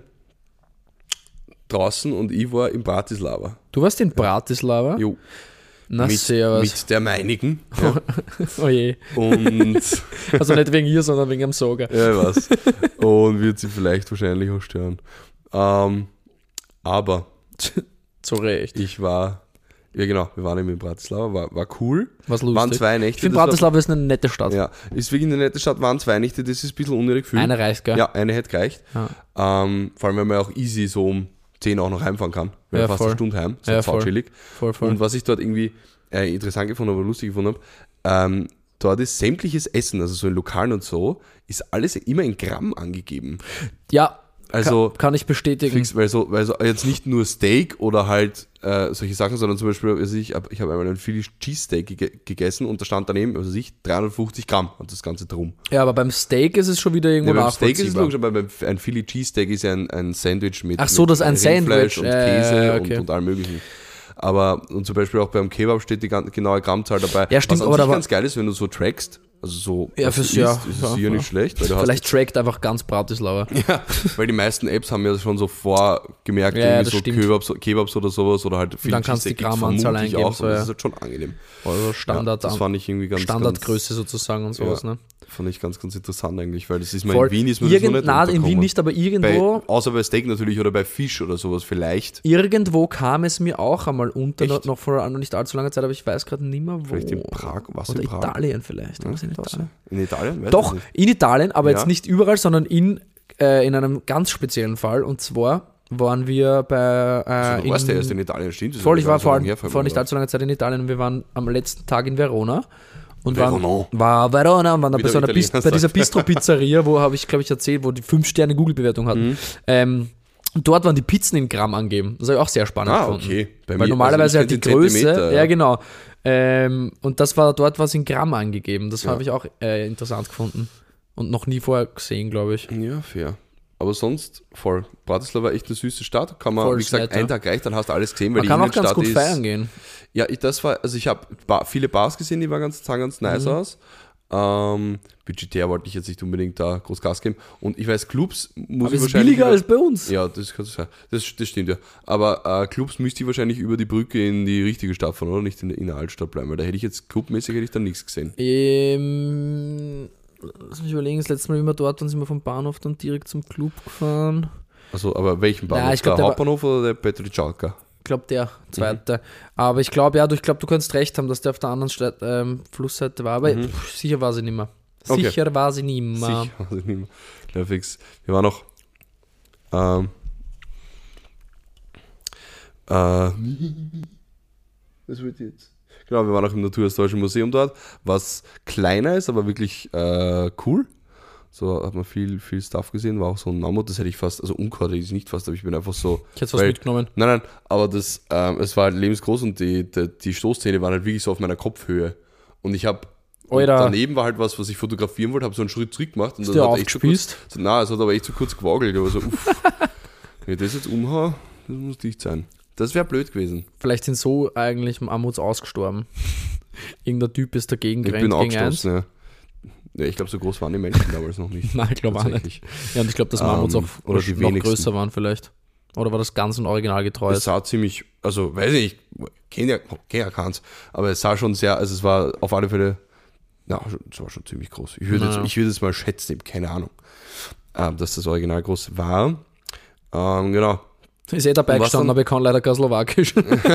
draußen und ich war in Bratislava.
Du warst in Bratislava?
Jo.
Na,
mit,
servus.
mit der meinigen. Ja.
Oh je.
Und
Also nicht wegen ihr, sondern wegen dem Soga.
ja, ich weiß. Und wird sie vielleicht wahrscheinlich auch stören. Ähm, aber
Zu Recht.
ich war, ja genau, wir waren eben in Bratislava, war, war cool.
Was
Waren
lustig.
zwei Nächte.
Ich finde
das war-
Bratislava ist eine nette Stadt.
Ja, ist wirklich eine nette Stadt, waren zwei Nächte, das ist ein bisschen unnötig viel.
Eine reicht, gell?
Ja, eine hätte gereicht.
Ja.
Ähm, vor allem, weil man auch easy so um zehn auch noch heimfahren kann. Wir
Ja,
fast
voll.
eine Stunde heim, so
Ja,
sau
voll.
chillig.
Voll, voll.
Und was ich dort irgendwie äh, interessant gefunden habe, lustig gefunden habe, ähm, dort ist sämtliches Essen, also so in Lokalen und so, ist alles immer in Gramm angegeben.
Ja,
Also
kann, kann ich bestätigen.
fix, weil so, weil so jetzt nicht nur Steak oder halt äh, solche Sachen, sondern zum Beispiel, also ich habe ich hab einmal einen Philly Cheesesteak ge gegessen und da stand daneben, also ich, dreihundertfünfzig Gramm und das Ganze drum.
Ja, aber beim Steak ist es schon wieder irgendwo
Ja, beim Steak ist es
nachvollziehbar.
logisch, aber beim, ein Philly Cheesesteak ist ja ein, ein Sandwich mit,
Ach so,
mit
das ist ein
Rindfleisch
Sandwich.
und
Äh,
Käse
okay.
und, und allem möglichen. Aber, und zum Beispiel auch beim Kebab steht die gan- genaue Grammzahl dabei.
Ja, stimmt,
was an
aber
sich
da war-
ganz geil ist, wenn du so trackst, also so,
Ja,
was
fürs
du
Jahr.
isst, ist
Ja,
es sicher
ja.
nicht schlecht, weil du
Vielleicht
hast,
trackt einfach ganz Bratislava.
ja, weil die meisten Apps haben ja schon so vorgemerkt,
Ja, ja,
irgendwie
das
so
stimmt.
Kebabs, Kebabs oder sowas oder halt Philly
dann kannst du die
Cheesesteak gibt's
Grammanzahl
vermutlich
eingeben,
auch,
so,
und
ja.
das ist halt schon angenehm.
Also Standard,
ja, das fand ich irgendwie ganz,
Standardgröße sozusagen und sowas,
Ja.
ne?
fand ich ganz, ganz interessant eigentlich, weil das ist mal
Voll.
in Wien ist man
Irgend,
das noch
nein,
nicht
in Wien nicht, aber irgendwo,
bei, außer bei Steak natürlich oder bei Fisch oder sowas vielleicht.
irgendwo kam es mir auch einmal unter,
Echt?
noch, noch vor nicht allzu langer Zeit, aber ich weiß gerade nicht mehr wo.
Vielleicht in Prag, was
Oder
in Prag?
Italien vielleicht.
Ja,
Was in
doch,
Italien?
in Italien? Weiß
Doch,
ich nicht.
in Italien, aber
Ja.
jetzt nicht überall, sondern in, äh, in einem ganz speziellen Fall. Und zwar waren wir bei. Äh,
Also, du warst ja
in-
erst in Italien, stimmt? Das ist
Voll,
ja
ich
gar
war
nicht so
vor,
lange her, fällt
vor
mir
nicht
auf.
allzu langer Zeit in Italien und wir waren am letzten Tag in Verona. Und
Verona.
waren, war Verona und waren da
Wie
bei,
der
so einer Bis,
Italiener
bei dieser
sagt.
Bistro-Pizzeria, wo habe ich, glaube ich, erzählt, wo die fünf Sterne Google-Bewertung hatten.
Mhm.
Ähm, und dort waren die Pizzen in Gramm angegeben. Das habe ich auch sehr spannend
Ah,
gefunden.
okay. Bei
Weil
mir-
normalerweise
also
halt
ich
die
kenn
Größe.
Zentimeter,
ja.
ja.
genau. Ähm, und das war dort was in Gramm angegeben. Das
Ja.
habe ich auch äh, interessant gefunden. Und noch nie vorher gesehen, glaube ich.
Ja, fair. Aber sonst, voll. Bratislava war echt eine süße Stadt. Kann man,
Voll
wie gesagt,
nett,
einen
ja.
Tag reicht, dann hast du alles gesehen, weil
Man
die
kann auch ganz
Innenstadt
gut
ist,
feiern gehen.
Ja, ich, das war, also ich habe Bar, viele Bars gesehen, die waren ganz, sahen ganz nice
Mhm.
aus. Ähm, budgetär wollte ich jetzt nicht unbedingt da groß Gas geben. Und ich weiß, Clubs muss
Aber
ich
es ist
wahrscheinlich.
billiger
über-
als bei uns.
Ja, das kannst du sagen. Das, das stimmt ja. Aber äh, Clubs müsste ich wahrscheinlich über die Brücke in die richtige Stadt fahren, oder? Nicht in, in der Altstadt bleiben, weil da hätte ich jetzt clubmäßig hätte ich da nichts gesehen.
Ähm, lass mich überlegen, das letzte Mal, wie wir dort waren, sind wir vom Bahnhof dann direkt zum Club gefahren.
Also, aber welchen Bahnhof?
Nein, ich glaub,
der
der war-
Hauptbahnhof oder der Petricalka?
Ich glaube, der zweite. Aber ich glaube, ja, du, ich glaube, du kannst recht haben, dass der auf der anderen Stadt, ähm, Flussseite war. Aber
Mhm.
pff, sicher war sie nicht mehr.
Okay.
Sicher war sie nicht mehr.
Sicher, also nicht mehr. Ja, fix. Wir waren noch. Ähm, äh, was wird jetzt? Genau, wir waren auch im Naturhistorischen Museum dort, was kleiner ist, aber wirklich äh, cool. So hat man viel, viel Stuff gesehen, war auch so ein Mammut, das hätte ich fast, also Unkraut hätte ich nicht fast, aber ich bin einfach so.
Ich hätte was
weil-
mitgenommen.
Nein, nein, aber das, ähm, es war halt lebensgroß und die, die, die Stoßzähne waren halt wirklich so auf meiner Kopfhöhe. Und ich habe.
Alter.
Daneben war halt was, was ich fotografieren wollte, habe so einen Schritt zurück gemacht. Und
Ist
das
der
hat echt so kurz,
aufgespießt?
so, nein, es hat aber echt so kurz gewackelt. Aber so, uff, wenn ich das jetzt umhaue, das muss dicht sein. Das wäre blöd gewesen.
Vielleicht sind so eigentlich Mammuts ausgestorben. Irgendein Typ ist dagegen
Ich
gerannt
bin
gegen eins.
angestoßen, ja. Ja, ich glaube, so groß waren die Menschen damals noch nicht.
Nein, ich glaube auch nicht.
Tatsächlich.
Ja, und ich glaube, dass Mammuts
Ähm,
auch
oder die
noch
wenigsten.
größer waren vielleicht. Oder war das ganz und originalgetreu?
Es sah ziemlich, also weiß ich nicht, kenne ja, kenn ja keins, aber es sah schon sehr, also es war auf alle Fälle, ja, es war schon ziemlich groß. Ich würde,
Naja.
jetzt, ich würde jetzt mal schätzen, ich habe keine Ahnung, ähm, dass das Original groß war. Ähm, genau.
Ist eh dabei
Und was
gestanden,
dann-
aber ich kann leider kein Slowakisch.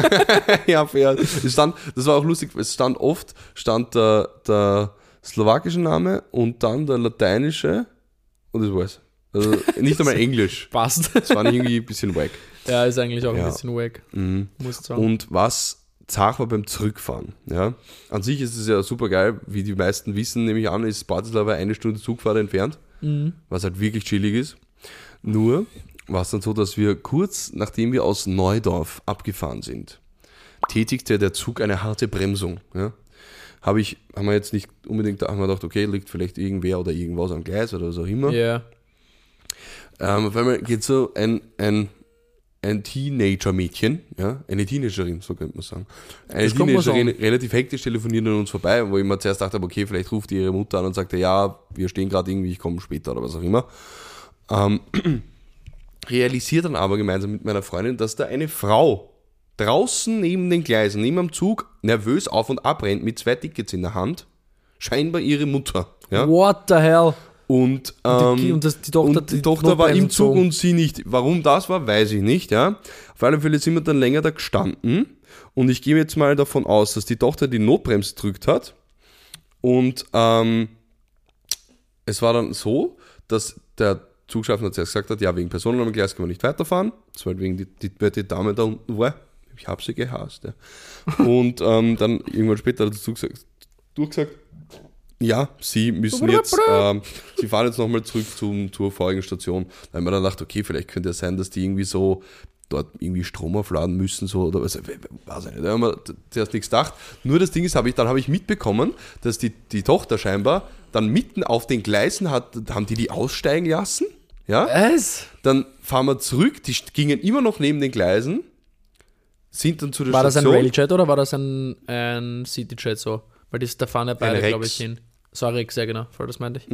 Ja, fair. Es stand, das war auch lustig, es stand oft, stand der, der slowakische Name und dann der lateinische und das war's. Also nicht einmal Englisch.
Passt.
Das war nicht irgendwie ein bisschen wack.
Ja, ist eigentlich auch
Ja.
ein bisschen wack,
Mhm.
muss ich sagen.
Und was zart war beim Zurückfahren. Ja? An sich ist es ja super geil, wie die meisten wissen, nehme ich an, ist Bratislava eine Stunde Zugfahrt entfernt,
Mhm.
was halt wirklich chillig ist. Nur war es dann so, dass wir kurz nachdem wir aus Neudorf abgefahren sind, tätigte der Zug eine harte Bremsung. Ja? Habe ich, haben wir jetzt nicht unbedingt, da haben wir gedacht, okay, liegt vielleicht irgendwer oder irgendwas am Gleis oder was auch immer.
Ja.
Ähm, auf einmal geht so ein, ein, ein Teenager-Mädchen, ja, eine Teenagerin, so könnte man sagen. Eine
Das kann man
Teenagerin,
sagen.
relativ hektisch telefoniert an uns vorbei, wo ich mir zuerst dachte, okay, vielleicht ruft die ihre Mutter an und sagt, ja, wir stehen gerade irgendwie, ich komme später oder was auch immer. Ähm, realisiert dann aber gemeinsam mit meiner Freundin, dass da eine Frau draußen neben den Gleisen, neben dem Zug, nervös auf und ab rennt mit zwei Tickets in der Hand. Scheinbar ihre Mutter. Ja?
What the hell?
Und,
Und die,
ähm,
und das, die Tochter,
und die Tochter war im Zug
Notbremsen
und sie nicht. Warum das war, weiß ich nicht. Ja. Auf alle Fälle sind wir dann länger da gestanden. Und ich gehe jetzt mal davon aus, dass die Tochter die Notbremse gedrückt hat. Und ähm, es war dann so, dass der Zugschaffner zuerst gesagt hat, ja, wegen Personennahmegleis können wir nicht weiterfahren. Das war wegen die, die, weil die Dame da unten war. Ich habe sie gehasst. Ja. Und ähm, dann irgendwann später hat der Zug gesagt, durchgesagt, ja, sie müssen jetzt, ähm, sie fahren jetzt nochmal zurück zum, zur vorigen Station. Da haben wir dann gedacht, okay, vielleicht könnte es sein, dass die irgendwie so dort irgendwie Strom aufladen müssen, so, oder was, weiß ich nicht. Da haben wir zuerst nichts gedacht. Nur das Ding ist, hab ich, dann habe ich mitbekommen, dass die, die Tochter scheinbar dann mitten auf den Gleisen hat, haben die die aussteigen lassen, ja.
Was?
Dann fahren wir zurück, die gingen immer noch neben den Gleisen, sind dann zu der
War das ein
Station.
Railyjet oder war das ein, ein Cityjet so? Weil das, da fahren ja beide,
Rex.
glaube ich, hin. So ein Rex, ja genau, voll das meinte ich.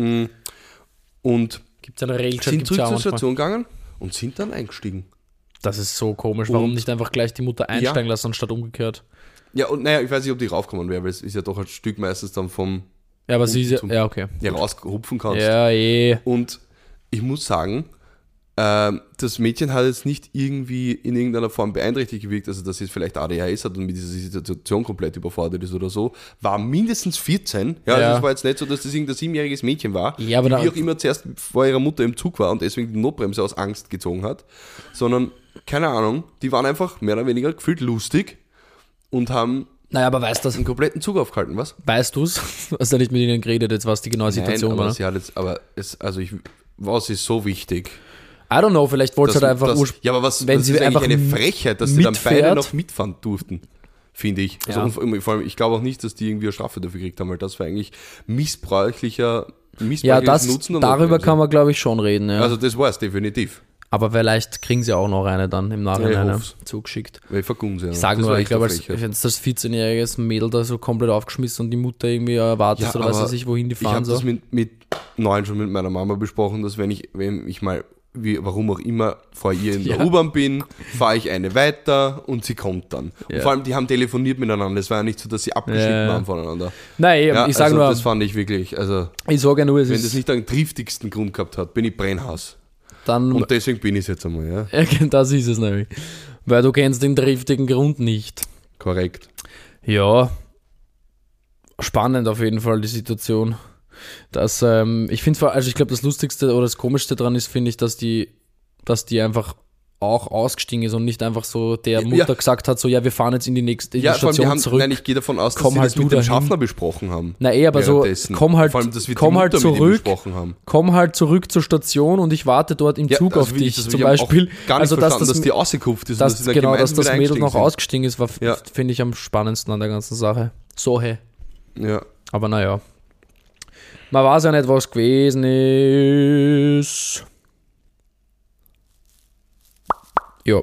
Und
Gibt es einen Railyjet,
sind
gibt es
zurück
ja
zur
auch manchmal.
Station gegangen und sind dann eingestiegen.
Das ist so komisch. Warum
Und-
nicht einfach gleich die Mutter einsteigen lassen, anstatt umgekehrt?
Ja, und naja, ich weiß nicht, ob die raufkommen wäre, weil es ist ja doch ein Stück meistens dann vom,
Ja, aber sie ist ja,
zum-
ja, okay.
ja, raushupfen kannst.
Ja, eh.
Und ich muss sagen, ähm, das Mädchen hat jetzt nicht irgendwie in irgendeiner Form beeinträchtigt gewirkt, also dass sie vielleicht A D H S hat und mit dieser Situation komplett überfordert ist oder so, war mindestens vierzehn. Ja, also
Ja.
es war jetzt nicht so, dass das irgendein siebenjähriges Mädchen war,
Ja, aber
die
da-
wie auch immer zuerst vor ihrer Mutter im Zug war und deswegen die Notbremse aus Angst gezogen hat, sondern, keine Ahnung, die waren einfach mehr oder weniger gefühlt lustig und haben
Naja, aber weißt du
einen kompletten Zug aufgehalten, was?
weißt du's? Hast du nicht mit ihnen geredet, jetzt was die genaue Situation
Nein, aber
war?
sie hat jetzt, aber es, also ich, was ist so wichtig?
I don't know, vielleicht wollte sie
Dass-
halt einfach
dass-
urspr-
ja, aber was,
wenn
das
sie
ist eigentlich
einfach
eine Frechheit, dass sie dann
mitfährt.
beide noch mitfahren durften, finde ich. Also
Ja.
und vor allem, ich glaube auch nicht, dass die irgendwie eine Strafe dafür gekriegt haben, weil das war eigentlich missbräuchlicher,
Ja,
missbräuchliches
das,
Nutzen der
darüber
Notbremse.
kann man, glaube ich, schon reden. Ja.
Also das war es definitiv.
aber vielleicht kriegen sie auch noch eine dann im Nachhinein
Ja, ich
ja,
hoff's.
zugeschickt.
Weil ich vergun sie.
Ich sage nur, ich glaube, als, wenn es das vierzehnjähriges Mädel da so komplett aufgeschmissen und die Mutter irgendwie erwartet
Ja,
oder weiß
aber
ich nicht, wohin die
ich
fahren
habe
so.
das mit, mit neun schon mit meiner Mama besprochen, dass wenn ich, wenn ich mal, wie, warum auch immer, vor ihr in der
Ja.
U-Bahn bin, fahre ich eine weiter und sie kommt dann.
Ja.
Und vor allem, die haben telefoniert miteinander. Es war ja nicht so, dass sie abgeschnitten
Ja.
waren voneinander.
Nein,
Ja,
ich sage
also
nur,
das fand ich wirklich, also
ich sage ja nur, es
wenn das
ist
nicht den triftigsten Grund gehabt hat, bin ich Brennhaus.
dann,
Und deswegen bin ich es jetzt einmal, ja.
ja, das ist es nämlich. Weil du kennst den triftigen Grund nicht.
Korrekt.
Ja, spannend auf jeden Fall die Situation. Das, ähm, ich finde, also ich glaube, das Lustigste oder das Komischste dran ist, finde ich, dass die, dass die einfach auch ausgestiegen ist und nicht einfach so der
Ja.
Mutter gesagt hat, so ja, wir fahren jetzt in die nächste in
Ja,
die
vor allem, die
Station
haben,
zurück.
nein, ich gehe davon aus, dass
Komm
sie
halt
das
du
mit dem
dahin.
Schaffner besprochen haben.
Na eh, aber so,
währenddessen.
komm halt,
Vor allem, dass wir die
komm halt
Mutter mit ihm
zurück,
besprochen haben.
komm halt zurück zur Station und ich warte dort im
Ja,
Zug
also
auf
wirklich,
dich.
das
Zum
will ich auch
Beispiel,
gar nicht
also dass
verstanden,
das,
dass die ausgekupft ist
dass,
und dass sie dann
genau, dass
gemeinsam
das
wieder
Mädel
eingestiegen
noch
sind.
ausgestiegen ist, war,
Ja.
finde ich am spannendsten an der ganzen Sache. So, hey.
Ja.
Aber naja. Man weiß ja nicht, was gewesen ist. Ja.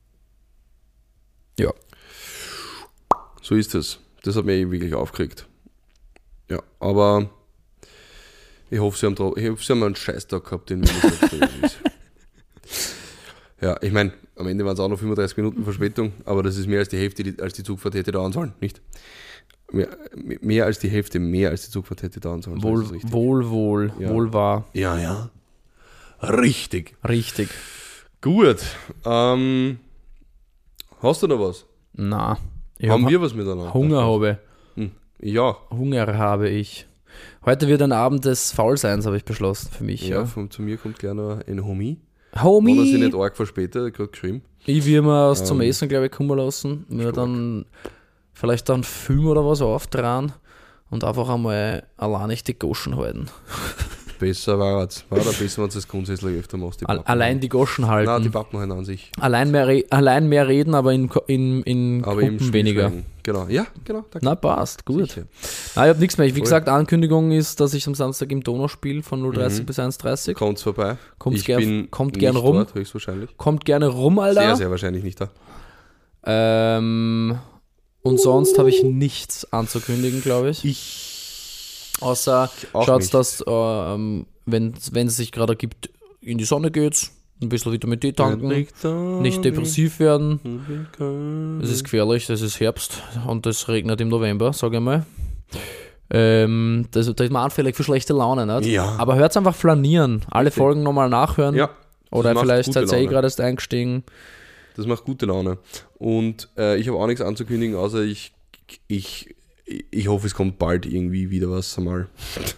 Ja.
So ist es. Das hat mich eh wirklich aufgeregt. Ja, aber ich hoffe, sie haben, dra- ich hoffe, sie haben einen Scheißtag gehabt, den wir nicht aufgeregt ist. Ja, ich meine, am Ende waren es auch noch fünfunddreißig Minuten Verspätung, aber das ist mehr als die Hälfte, die, als die Zugfahrt hätte dauern sollen, nicht? Mehr, mehr als die Hälfte, mehr als die Zugfahrt hätte dauern sollen. so
Wohl,
ist es richtig.
wohl, wohl,
Ja.
wohl war.
Ja, ja. Richtig.
Richtig.
Gut. Ähm, hast du noch was?
Na. Ich
Haben
hab
wir was miteinander?
Hunger habe.
Hm. Ja.
Hunger habe ich. Heute wird ein Abend des Faulseins, habe ich beschlossen für mich.
Ja,
Ja.
von, zu mir kommt gleich noch ein Homie.
Homie!
Oder sie nicht arg verspätet, gerade geschrieben.
Ich will mir was
Ähm,
zum Essen, glaube ich, kommen lassen. Mir
stark.
dann vielleicht einen Film oder was auftragen und einfach einmal allein nicht die Goschen halten.
Besser war es. War da besser, wenn du das grundsätzlich öfter machst. Die
Al-
Pappen.
allein die Goschen halten.
Nein, die Pappen halt an sich.
allein, mehr re- allein mehr reden, aber in, Ko- in, in
Aber im
Gruppen weniger.
Stillschweigen. Genau. Ja, genau. Danke.
Na, passt, gut.
Sicher.
Nein, ich habe nichts mehr. Wie
Voll.
gesagt, Ankündigung ist, dass ich am Samstag im Donau spiele von null Uhr dreißig
Mhm.
bis eins Uhr dreißig.
Kommt's vorbei.
Kommt
ich
gern-
bin
kommt
nicht
gern rum.
Dort, höchstwahrscheinlich.
Kommt gerne rum, Alter.
Sehr, sehr wahrscheinlich nicht da.
Ähm, und sonst habe ich nichts anzukündigen, glaube ich.
Ich.
Außer
auch
schaut,
nicht.
dass, äh, ähm, wenn es sich gerade ergibt, in die Sonne geht's, ein bisschen Vitamin D tanken, nicht depressiv werden. Es ist gefährlich, es ist Herbst und es regnet im November, sage ich mal. Ähm, das, da ist man anfällig für schlechte Laune, nicht?
Ja.
Aber hört einfach flanieren. Alle
Richtig.
Folgen nochmal nachhören.
Ja.
Oder
das macht
vielleicht
gute
seid ihr eh
Laune.
gerade erst eingestiegen.
Das macht gute Laune. Und äh, ich habe auch nichts anzukündigen, außer ich, ich, ich hoffe, es kommt bald irgendwie wieder was einmal.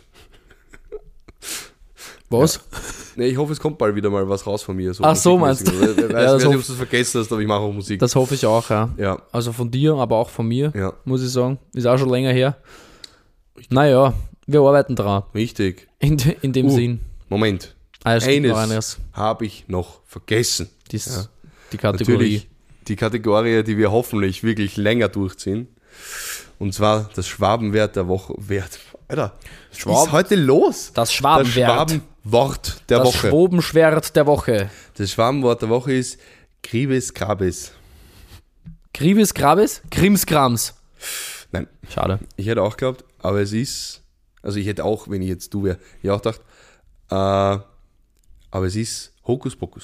Was?
Nee, ich hoffe, es kommt bald wieder mal was raus von mir. So
Ach so,
musikmäßig.
meinst du?
Ich weiß,
Ja,
ja,
das
weiß nicht,
hoff-
ob du es vergessen hast, aber ich mache auch Musik.
Das hoffe ich auch, ja.
ja,
Also von dir, aber auch von mir,
ja,
muss ich sagen. Ist auch schon länger her. Naja, wir arbeiten dran.
richtig.
In, de- in dem
Uh,
Sinn.
Moment.
Ah, es gibt noch
Eines
eines.
habe ich noch vergessen.
Dies,
Ja.
Die Kategorie.
Natürlich die Kategorie, die wir hoffentlich wirklich länger durchziehen. Und zwar das Schwabenwert der Woche. Wert. Alter, was
Schwab-
ist heute los?
Das
Das
Schwabenwert.
Schwabenwort der
Das
Woche.
Schwobenschwert der Woche.
Das Schwabenwort der Woche ist Gribes Grabes.
Gribis Grabis? Krimskrams.
Nein,
Schade.
ich hätte auch geglaubt, aber es ist, also ich hätte auch, wenn ich jetzt du wäre, ich auch gedacht, äh, aber es ist Hokuspokus.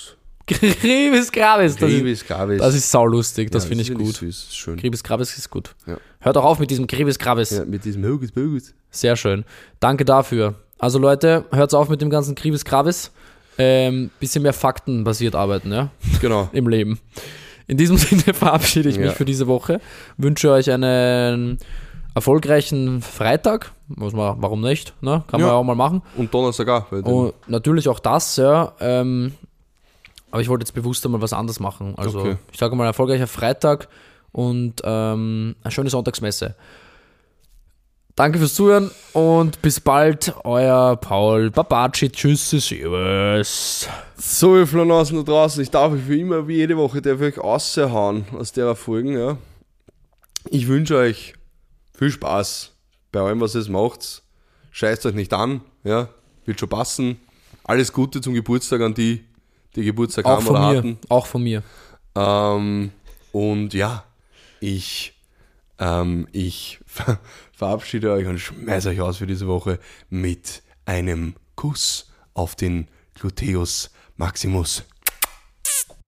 Gribis Grabis. Das,
Gribis
ist,
Grabis.
das ist saulustig, das
Ja,
finde ich
find
gut.
Süß, ist schön.
Gribis Grabis ist gut.
Ja.
Hört auch auf mit diesem Gribis Grabis.
Ja, mit diesem Hogus Pogus.
Sehr schön. Danke dafür. Also Leute, hört's auf mit dem ganzen Gribis Grabis. Ähm, bisschen mehr faktenbasiert arbeiten, ja,
Genau.
im Leben. In diesem Sinne verabschiede ich mich
Ja.
für diese Woche. Wünsche euch einen erfolgreichen Freitag. Muss man, warum nicht? Ne? Kann man
Ja.
ja auch mal machen.
Und Donnerstag auch. Weil den-
Und natürlich auch das, ja. Ähm, aber ich wollte jetzt bewusst mal was anderes machen. Also
Okay.
ich sage mal, ein erfolgreicher Freitag und ähm, eine schöne Sonntagsmesse. Danke fürs Zuhören und bis bald, euer Paul Babaci. Tschüss, servus.
So, ihr Flanasen da draußen, ich darf euch wie immer, wie jede Woche, darf ich euch raushauen aus der Folgen, ja. Ich wünsche euch viel Spaß bei allem, was ihr jetzt macht. Scheißt euch nicht an, ja. Wird schon passen. Alles Gute zum Geburtstag an die, die Geburtstag
Auch
haben
von
oder
mir.
hatten.
Auch von mir.
Ähm, und ja, ich, ähm, ich ver verabschiede euch und schmeiße euch aus für diese Woche mit einem Kuss auf den Gluteus Maximus.